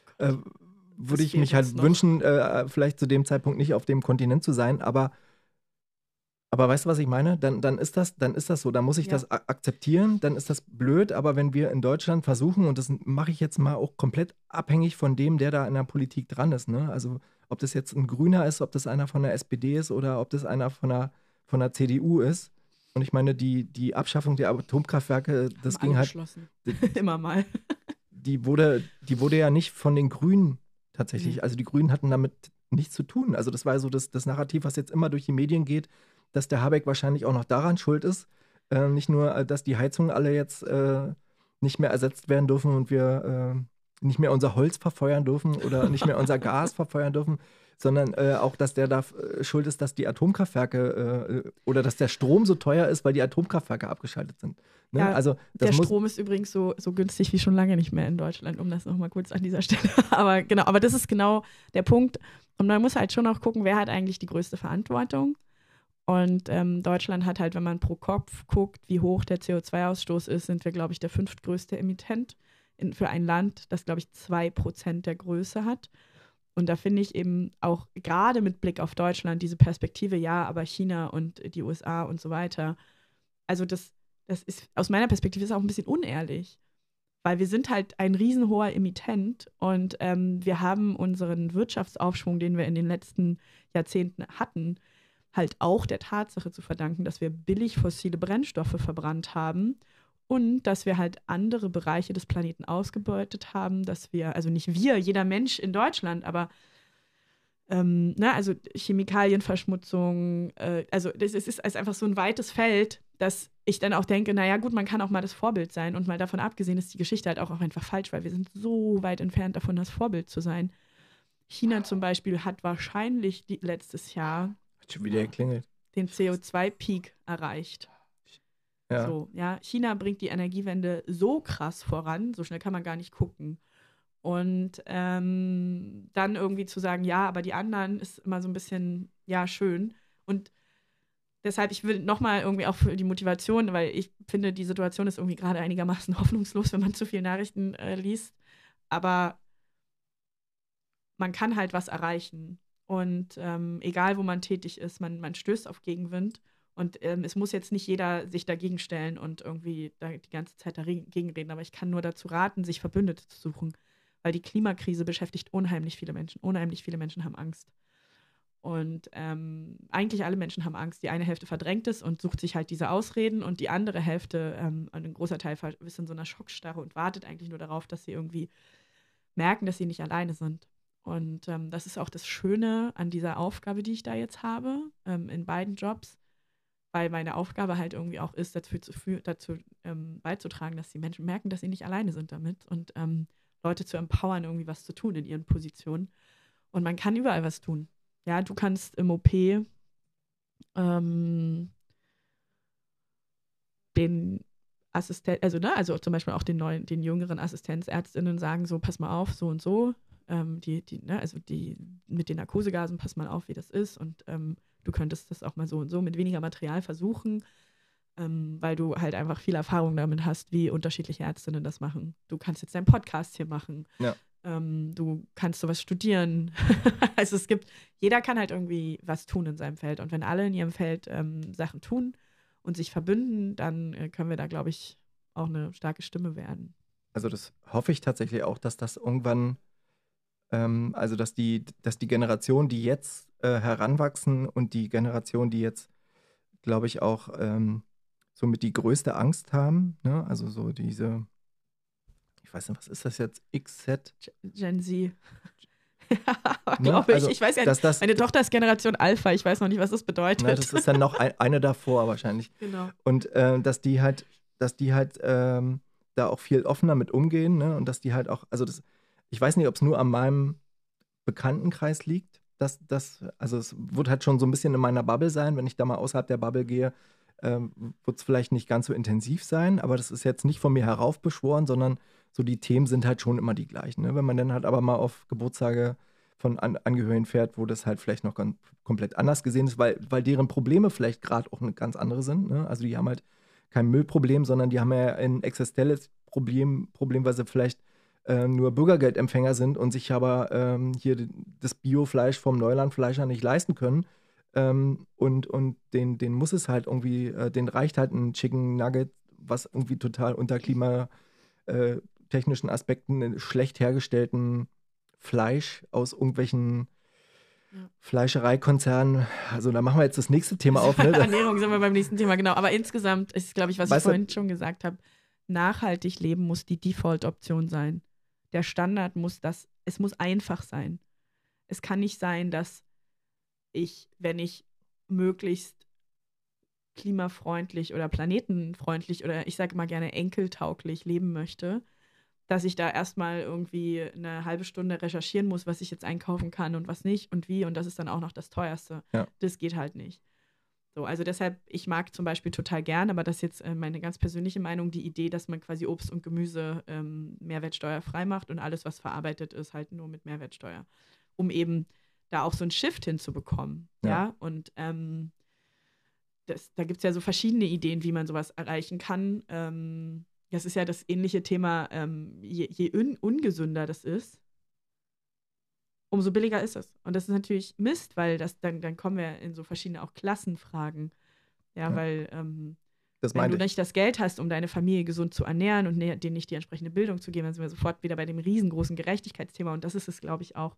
würde ich mich halt wünschen, vielleicht zu dem Zeitpunkt nicht auf dem Kontinent zu sein. Aber weißt du, was ich meine? Dann ist das so. Dann muss ich das akzeptieren. Dann ist das blöd. Aber wenn wir in Deutschland versuchen, und das mache ich jetzt mal auch komplett abhängig von dem, der da in der Politik dran ist, ne? Also ob das jetzt ein Grüner ist, ob das einer von der SPD ist oder ob das einer von der CDU ist. Und ich meine, die Abschaffung der Atomkraftwerke, das ging halt. Immer mal. Die wurde ja nicht von den Grünen tatsächlich. Also die Grünen hatten damit nichts zu tun. Also das war so das Narrativ, was jetzt immer durch die Medien geht, dass der Habeck wahrscheinlich auch noch daran schuld ist. Nicht nur, dass die Heizungen alle jetzt nicht mehr ersetzt werden dürfen und wir nicht mehr unser Holz verfeuern dürfen oder nicht mehr unser Gas verfeuern dürfen, sondern auch, dass der da schuld ist, dass die Atomkraftwerke oder dass der Strom so teuer ist, weil die Atomkraftwerke abgeschaltet sind. Ne? Ja, also, der Strom ist übrigens so günstig wie schon lange nicht mehr in Deutschland, um das nochmal kurz an dieser Stelle. Aber das ist genau der Punkt. Und man muss halt schon auch gucken, wer hat eigentlich die größte Verantwortung. Und Deutschland hat halt, wenn man pro Kopf guckt, wie hoch der CO2-Ausstoß ist, sind wir, glaube ich, der 5. größte Emittent für ein Land, das, glaube ich, 2% der Größe hat. Und da finde ich eben auch gerade mit Blick auf Deutschland diese Perspektive, ja, aber China und die USA und so weiter. Also das ist aus meiner Perspektive ist auch ein bisschen unehrlich, weil wir sind halt ein riesenhoher Emittent und wir haben unseren Wirtschaftsaufschwung, den wir in den letzten Jahrzehnten hatten, halt auch der Tatsache zu verdanken, dass wir billig fossile Brennstoffe verbrannt haben und dass wir halt andere Bereiche des Planeten ausgebeutet haben, dass wir, also nicht wir, jeder Mensch in Deutschland, aber also Chemikalienverschmutzung, also es ist einfach so ein weites Feld, dass ich dann auch denke, naja gut, man kann auch mal das Vorbild sein und mal davon abgesehen ist die Geschichte halt auch einfach falsch, weil wir sind so weit entfernt davon, das Vorbild zu sein. China zum Beispiel hat wahrscheinlich letztes Jahr schon wieder geklingelt. Den CO2-Peak erreicht. Ja. So, ja. China bringt die Energiewende so krass voran, so schnell kann man gar nicht gucken. Und dann irgendwie zu sagen, ja, aber die anderen ist immer so ein bisschen, ja, schön. Und deshalb, ich will nochmal irgendwie auch für die Motivation, weil ich finde, die Situation ist irgendwie gerade einigermaßen hoffnungslos, wenn man zu viele Nachrichten liest. Aber man kann halt was erreichen. Und egal, wo man tätig ist, man stößt auf Gegenwind. Und es muss jetzt nicht jeder sich dagegen stellen und irgendwie da die ganze Zeit dagegen reden. Aber ich kann nur dazu raten, sich Verbündete zu suchen. Weil die Klimakrise beschäftigt unheimlich viele Menschen. Unheimlich viele Menschen haben Angst. Und eigentlich alle Menschen haben Angst. Die eine Hälfte verdrängt es und sucht sich halt diese Ausreden. Und die andere Hälfte, ein großer Teil, ist in so einer Schockstarre und wartet eigentlich nur darauf, dass sie irgendwie merken, dass sie nicht alleine sind. Und das ist auch das Schöne an dieser Aufgabe, die ich da jetzt habe, in beiden Jobs, weil meine Aufgabe halt irgendwie auch ist, dazu beizutragen, dass die Menschen merken, dass sie nicht alleine sind damit und Leute zu empowern, irgendwie was zu tun in ihren Positionen. Und man kann überall was tun. Ja, du kannst im OP den Assistent, also zum Beispiel auch den jüngeren Assistenzärztinnen sagen, so, pass mal auf, so und so. Die mit den Narkosegasen, pass mal auf, wie das ist. Und du könntest das auch mal so und so mit weniger Material versuchen, weil du halt einfach viel Erfahrung damit hast, wie unterschiedliche Ärztinnen das machen. Du kannst jetzt deinen Podcast hier machen. Ja. Du kannst sowas studieren. Also jeder kann halt irgendwie was tun in seinem Feld. Und wenn alle in ihrem Feld Sachen tun und sich verbünden, dann können wir da, glaube ich, auch eine starke Stimme werden. Also das hoffe ich tatsächlich auch, dass das irgendwann, also dass die Generation, die jetzt heranwachsen und die Generation, die jetzt, glaube ich, auch somit die größte Angst haben, ne? Also so diese, ich weiß nicht, was ist das jetzt, XZ? Gen Z. Ne? Glaube ich. Also, Ich weiß ja nicht. Meine Tochter ist Generation Alpha. Ich weiß noch nicht, was das bedeutet. Na, das ist dann noch eine davor wahrscheinlich. Genau. Und dass die halt da auch viel offener mit umgehen, ne? Und dass die halt auch, ich weiß nicht, ob es nur an meinem Bekanntenkreis liegt, also es wird halt schon so ein bisschen in meiner Bubble sein, wenn ich da mal außerhalb der Bubble gehe, wird es vielleicht nicht ganz so intensiv sein, aber das ist jetzt nicht von mir heraufbeschworen, sondern so die Themen sind halt schon immer die gleichen. Ne? Wenn man dann halt aber mal auf Geburtstage von Angehörigen fährt, wo das halt vielleicht noch komplett anders gesehen ist, weil deren Probleme vielleicht gerade auch ganz andere sind. Ne? Also die haben halt kein Müllproblem, sondern die haben ja ein existenzielles Problem, weil sie vielleicht nur Bürgergeldempfänger sind und sich aber hier das Biofleisch vom Neulandfleischer nicht leisten können. Und den muss es halt irgendwie, den reicht halt ein Chicken Nugget, was irgendwie total unter klimatechnischen Aspekten schlecht hergestellten Fleisch aus irgendwelchen Fleischereikonzernen. Also da machen wir jetzt das nächste Thema auf. Ne? Ernährung sind wir beim nächsten Thema, genau. Aber insgesamt ist, glaube ich, was ich vorhin schon gesagt habe, nachhaltig leben muss die Default-Option sein. Der Standard es muss einfach sein. Es kann nicht sein, dass wenn ich möglichst klimafreundlich oder planetenfreundlich oder ich sage mal gerne enkeltauglich leben möchte, dass ich da erstmal irgendwie eine halbe Stunde recherchieren muss, was ich jetzt einkaufen kann und was nicht und wie und das ist dann auch noch das Teuerste. Ja. Das geht halt nicht. So, also deshalb, ich mag zum Beispiel total gern, aber das ist jetzt meine ganz persönliche Meinung, die Idee, dass man quasi Obst und Gemüse mehrwertsteuerfrei macht und alles, was verarbeitet ist, halt nur mit Mehrwertsteuer, um eben da auch so einen Shift hinzubekommen. Ja? Und da gibt es ja so verschiedene Ideen, wie man sowas erreichen kann. Das ist ja das ähnliche Thema, je ungesünder das ist, umso billiger ist es. Und das ist natürlich Mist, weil dann kommen wir in so verschiedene auch Klassenfragen. Ja. Weil wenn du nicht das Geld hast, um deine Familie gesund zu ernähren und denen nicht die entsprechende Bildung zu geben, dann sind wir sofort wieder bei dem riesengroßen Gerechtigkeitsthema. Und das ist es, glaube ich, auch.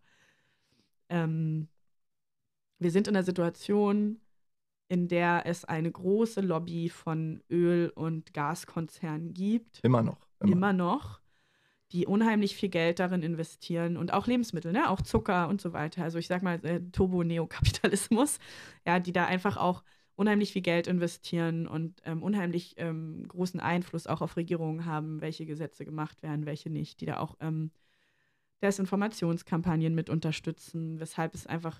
Wir sind in einer Situation, in der es eine große Lobby von Öl- und Gaskonzernen gibt. Immer noch. Die unheimlich viel Geld darin investieren und auch Lebensmittel, ne? Auch Zucker und so weiter. Also ich sag mal Turbo-Neokapitalismus, ja, die da einfach auch unheimlich viel Geld investieren und unheimlich großen Einfluss auch auf Regierungen haben, welche Gesetze gemacht werden, welche nicht, die da auch Desinformationskampagnen mit unterstützen, weshalb es einfach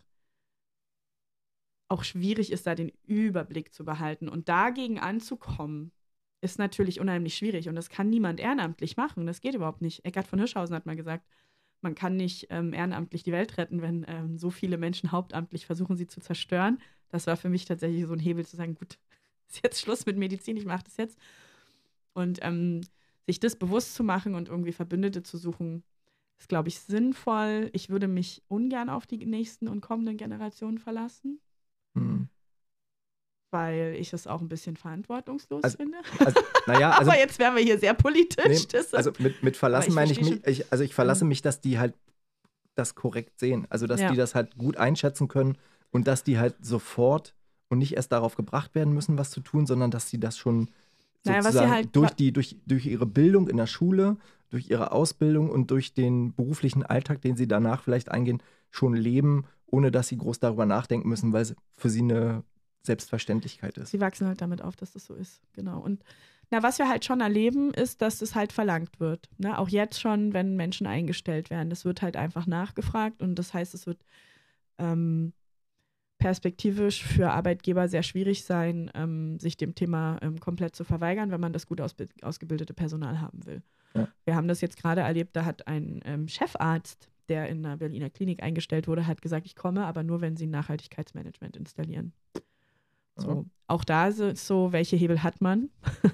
auch schwierig ist, da den Überblick zu behalten. Und dagegen anzukommen, ist natürlich unheimlich schwierig. Und das kann niemand ehrenamtlich machen. Das geht überhaupt nicht. Eckhard von Hirschhausen hat mal gesagt, man kann nicht ehrenamtlich die Welt retten, wenn so viele Menschen hauptamtlich versuchen, sie zu zerstören. Das war für mich tatsächlich so ein Hebel zu sagen, gut, ist jetzt Schluss mit Medizin, ich mache das jetzt. Und sich das bewusst zu machen und irgendwie Verbündete zu suchen, ist, glaube ich, sinnvoll. Ich würde mich ungern auf die nächsten und kommenden Generationen verlassen, weil ich es auch ein bisschen verantwortungslos finde. Aber jetzt wären wir hier sehr politisch. Also mit verlassen meine ich mich, ich verlasse mich, dass die halt das korrekt sehen. Also dass die das halt gut einschätzen können und dass die halt sofort und nicht erst darauf gebracht werden müssen, was zu tun, sondern dass sie das schon sozusagen durch ihre Bildung in der Schule, durch ihre Ausbildung und durch den beruflichen Alltag, den sie danach vielleicht eingehen, schon leben, ohne dass sie groß darüber nachdenken müssen, weil es für sie eine Selbstverständlichkeit ist. Sie wachsen halt damit auf, dass das so ist, genau. Und was wir halt schon erleben, ist, dass das halt verlangt wird. Ne? Auch jetzt schon, wenn Menschen eingestellt werden. Das wird halt einfach nachgefragt und das heißt, es wird perspektivisch für Arbeitgeber sehr schwierig sein, sich dem Thema komplett zu verweigern, wenn man das gut ausgebildete Personal haben will. Ja. Wir haben das jetzt gerade erlebt, da hat ein Chefarzt, der in einer Berliner Klinik eingestellt wurde, hat gesagt, ich komme, aber nur, wenn sie ein Nachhaltigkeitsmanagement installieren. So. Ja. Auch da ist so, welche Hebel hat man?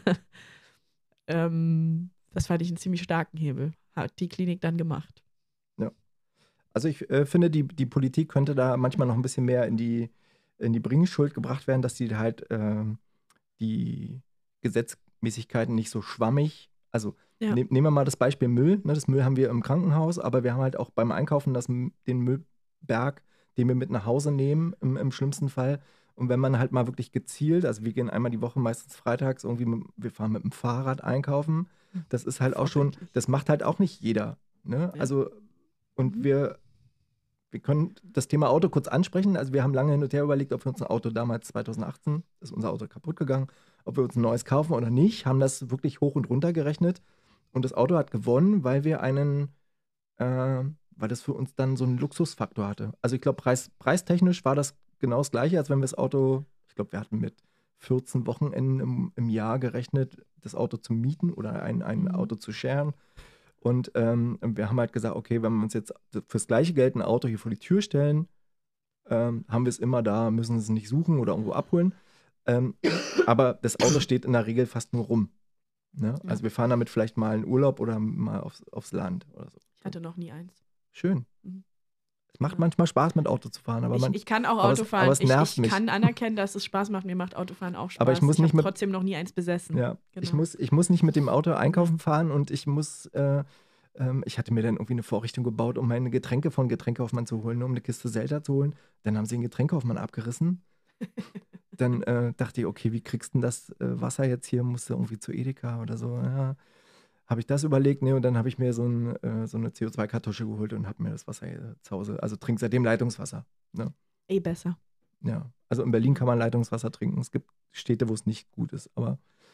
Das fand ich einen ziemlich starken Hebel. Hat die Klinik dann gemacht. Ja. Also ich finde, die Politik könnte da manchmal noch ein bisschen mehr in die Bringschuld gebracht werden, dass die halt die Gesetzmäßigkeiten nicht so schwammig, also nehmen wir mal das Beispiel Müll, ne? Das Müll haben wir im Krankenhaus, aber wir haben halt auch beim Einkaufen den Müllberg, den wir mit nach Hause nehmen, im schlimmsten Fall. Und wenn man halt mal wirklich gezielt, also wir gehen einmal die Woche, meistens freitags, wir fahren mit dem Fahrrad einkaufen, das ist halt auch schon, das macht halt auch nicht jeder, ne? Ja. Also, und wir können das Thema Auto kurz ansprechen. Also wir haben lange hin und her überlegt, ob wir uns ein Auto damals 2018, ist unser Auto kaputt gegangen, ob wir uns ein neues kaufen oder nicht, haben das wirklich hoch und runter gerechnet. Und das Auto hat gewonnen, weil wir weil das für uns dann so einen Luxusfaktor hatte. Also ich glaube, preistechnisch war das genau das Gleiche, als wenn wir das Auto, ich glaube, wir hatten mit 14 Wochenenden im Jahr gerechnet, das Auto zu mieten oder ein Auto zu sharen. Und wir haben halt gesagt, okay, wenn wir uns jetzt fürs gleiche Geld ein Auto hier vor die Tür stellen, haben wir es immer da, müssen es nicht suchen oder irgendwo abholen. Aber das Auto steht in der Regel fast nur rum. Ne? Ja. Also wir fahren damit vielleicht mal in Urlaub oder mal aufs Land oder so. Ich hatte noch nie eins. Schön. Es macht manchmal Spaß, mit Auto zu fahren. Aber ich kann auch Auto fahren. Aber es nervt mich. Ich kann anerkennen, dass es Spaß macht. Mir macht Autofahren auch Spaß. Aber ich habe trotzdem noch nie eins besessen. Ja, genau. Ich muss nicht mit dem Auto einkaufen fahren und ich hatte mir dann irgendwie eine Vorrichtung gebaut, um meine Getränke von Getränkaufmann zu holen, um eine Kiste Selter zu holen. Dann haben sie den Getränkaufmann abgerissen. Dann dachte ich, okay, wie kriegst du denn das Wasser jetzt hier? Musst du irgendwie zu Edeka oder so? Ja. Habe ich das überlegt? Nee, und dann habe ich mir so eine CO2-Kartusche geholt und habe mir das Wasser hier zu Hause, also trinke seitdem Leitungswasser. Ne? Besser. Ja, also in Berlin kann man Leitungswasser trinken. Es gibt Städte, wo es nicht gut ist, aber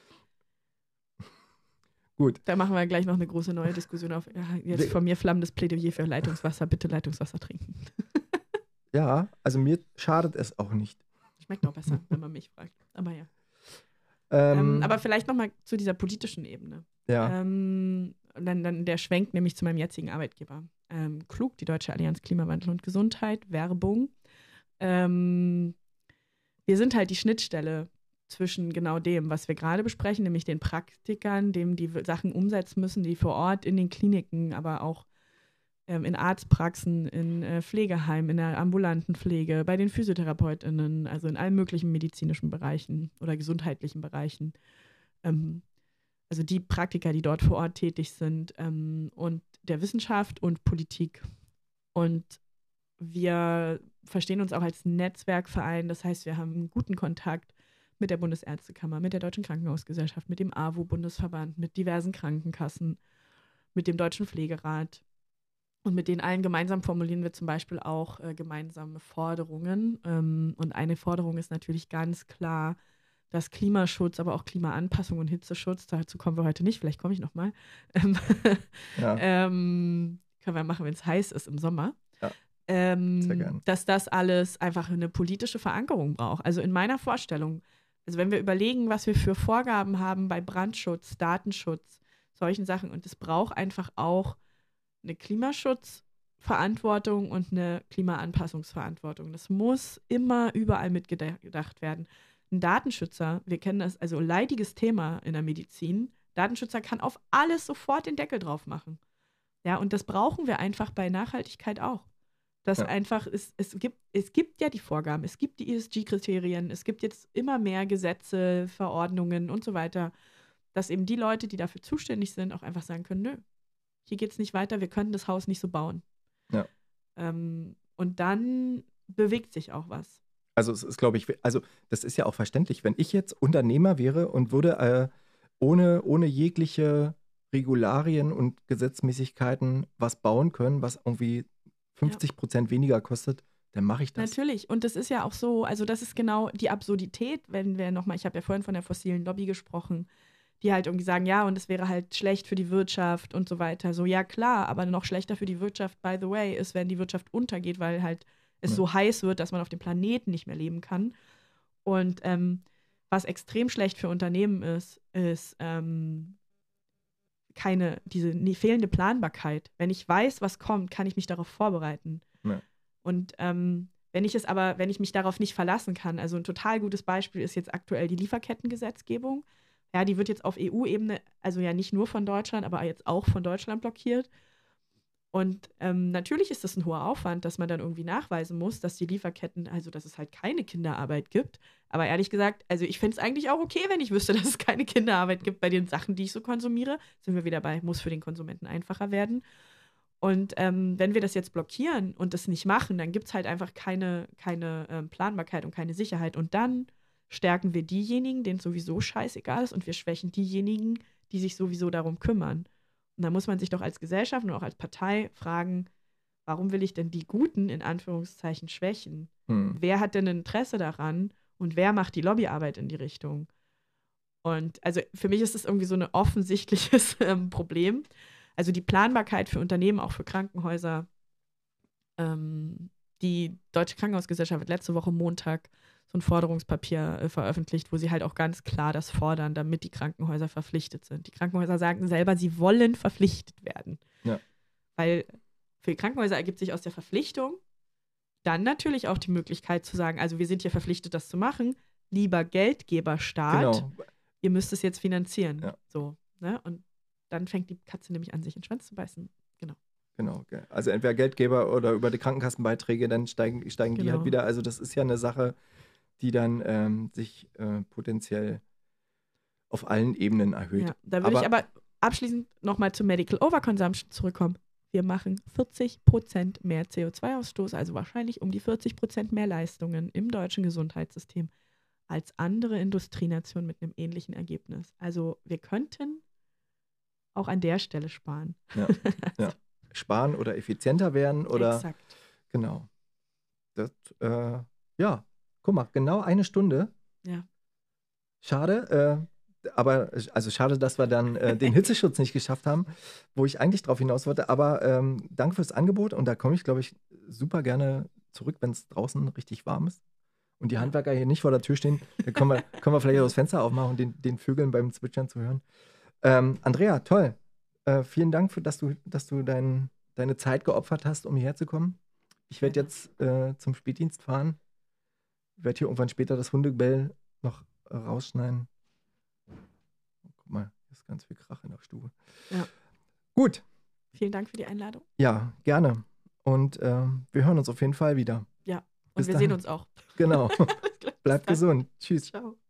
gut. Da machen wir gleich noch eine große neue Diskussion auf. Ja, jetzt von mir flammendes Plädoyer für Leitungswasser. Bitte Leitungswasser trinken. Ja, also mir schadet es auch nicht. Schmeckt auch besser, wenn man mich fragt. Aber ja. Aber vielleicht nochmal zu dieser politischen Ebene. Ja. Dann der Schwenk nämlich zu meinem jetzigen Arbeitgeber. Klug, die Deutsche Allianz Klimawandel und Gesundheit, Werbung. Wir sind halt die Schnittstelle zwischen genau dem, was wir gerade besprechen, nämlich den Praktikern, dem die Sachen umsetzen müssen, die vor Ort in den Kliniken, aber auch in Arztpraxen, in Pflegeheimen, in der ambulanten Pflege, bei den PhysiotherapeutInnen, also in allen möglichen medizinischen Bereichen oder gesundheitlichen Bereichen. Also die Praktiker, die dort vor Ort tätig sind, und der Wissenschaft und Politik. Und wir verstehen uns auch als Netzwerkverein, das heißt, wir haben einen guten Kontakt mit der Bundesärztekammer, mit der Deutschen Krankenhausgesellschaft, mit dem AWO-Bundesverband, mit diversen Krankenkassen, mit dem Deutschen Pflegerat. Und mit denen allen gemeinsam formulieren wir zum Beispiel auch gemeinsame Forderungen. Und eine Forderung ist natürlich ganz klar, dass Klimaschutz, aber auch Klimaanpassung und Hitzeschutz, dazu kommen wir heute nicht, vielleicht komme ich nochmal, können wir machen, wenn es heiß ist im Sommer. Ja. Sehr gern. Dass das alles einfach eine politische Verankerung braucht. Also in meiner Vorstellung, also wenn wir überlegen, was wir für Vorgaben haben bei Brandschutz, Datenschutz, solchen Sachen, und es braucht einfach auch eine Klimaschutz- Verantwortung und eine Klimaanpassungsverantwortung. Das muss immer überall mitgedacht werden. Ein Datenschützer, wir kennen das, also leidiges Thema in der Medizin, Datenschützer kann auf alles sofort den Deckel drauf machen. Ja, und das brauchen wir einfach bei Nachhaltigkeit auch. Dass einfach, es gibt ja die Vorgaben, es gibt die ESG-Kriterien, es gibt jetzt immer mehr Gesetze, Verordnungen und so weiter, dass eben die Leute, die dafür zuständig sind, auch einfach sagen können, nö, hier geht es nicht weiter, wir können das Haus nicht so bauen. Ja. Und dann bewegt sich auch was. Also es ist, glaube ich, also das ist ja auch verständlich, wenn ich jetzt Unternehmer wäre und würde ohne jegliche Regularien und Gesetzmäßigkeiten was bauen können, was irgendwie 50% weniger kostet, dann mache ich das. Natürlich. Und das ist ja auch so, also das ist genau die Absurdität, wenn wir nochmal, ich habe ja vorhin von der fossilen Lobby gesprochen, die halt irgendwie sagen, ja, und es wäre halt schlecht für die Wirtschaft und so weiter. So, ja klar, aber noch schlechter für die Wirtschaft, by the way, ist, wenn die Wirtschaft untergeht, weil halt es so heiß wird, dass man auf dem Planeten nicht mehr leben kann. Und was extrem schlecht für Unternehmen ist diese fehlende Planbarkeit. Wenn ich weiß, was kommt, kann ich mich darauf vorbereiten. Ja. Und wenn ich mich darauf nicht verlassen kann, also ein total gutes Beispiel ist jetzt aktuell die Lieferkettengesetzgebung. Ja, die wird jetzt auf EU-Ebene, also ja nicht nur von Deutschland, aber jetzt auch von Deutschland blockiert. Und natürlich ist das ein hoher Aufwand, dass man dann irgendwie nachweisen muss, dass die Lieferketten, also dass es halt keine Kinderarbeit gibt. Aber ehrlich gesagt, also ich finde es eigentlich auch okay, wenn ich wüsste, dass es keine Kinderarbeit gibt bei den Sachen, die ich so konsumiere. Sind wir wieder bei, muss für den Konsumenten einfacher werden. Und wenn wir das jetzt blockieren und das nicht machen, dann gibt es halt einfach keine Planbarkeit und keine Sicherheit. Und dann stärken wir diejenigen, denen es sowieso scheißegal ist, und wir schwächen diejenigen, die sich sowieso darum kümmern. Und da muss man sich doch als Gesellschaft und auch als Partei fragen, warum will ich denn die Guten in Anführungszeichen schwächen? Wer hat denn ein Interesse daran und wer macht die Lobbyarbeit in die Richtung? Und also für mich ist das irgendwie so ein offensichtliches Problem. Also die Planbarkeit für Unternehmen, auch für Krankenhäuser. Die Deutsche Krankenhausgesellschaft hat letzte Woche Montag so ein Forderungspapier veröffentlicht, wo sie halt auch ganz klar das fordern, damit die Krankenhäuser verpflichtet sind. Die Krankenhäuser sagen selber, sie wollen verpflichtet werden. Ja. Weil für die Krankenhäuser ergibt sich aus der Verpflichtung dann natürlich auch die Möglichkeit zu sagen, also wir sind hier verpflichtet, das zu machen, lieber Geldgeberstaat, ihr müsst es jetzt finanzieren. Ja. So, ne? Und dann fängt die Katze nämlich an, sich in den Schwanz zu beißen. Genau. Also entweder Geldgeber oder über die Krankenkassenbeiträge, dann steigen die halt wieder. Also das ist ja eine Sache, die dann sich potenziell auf allen Ebenen erhöht. Ja, da würde ich aber abschließend nochmal zu Medical Overconsumption zurückkommen. Wir machen 40% mehr CO2-Ausstoß, also wahrscheinlich um die 40% mehr Leistungen im deutschen Gesundheitssystem als andere Industrienationen mit einem ähnlichen Ergebnis. Also wir könnten auch an der Stelle sparen. Ja. Sparen oder effizienter werden oder Exakt. Genau. Das, guck mal, genau 1 Stunde. Ja. Schade, aber also schade, dass wir dann den Hitzeschutz nicht geschafft haben, wo ich eigentlich drauf hinaus wollte. Aber danke fürs Angebot und da komme ich, glaube ich, super gerne zurück, wenn es draußen richtig warm ist und die Handwerker hier nicht vor der Tür stehen. Dann können wir vielleicht das Fenster aufmachen und den Vögeln beim Zwitschern zu hören. Andrea, toll. Vielen Dank, dass du deine Zeit geopfert hast, um hierher zu kommen. Ich werde jetzt zum Spätdienst fahren. Ich werde hier irgendwann später das Hundegebell noch rausschneiden. Guck mal, hier ist ganz viel Krach in der Stube. Ja. Gut. Vielen Dank für die Einladung. Ja, gerne. Und wir hören uns auf jeden Fall wieder. Ja, und Bis wir dahin. sehen uns auch. Genau. Bleibt gesund. Tschüss. Ciao.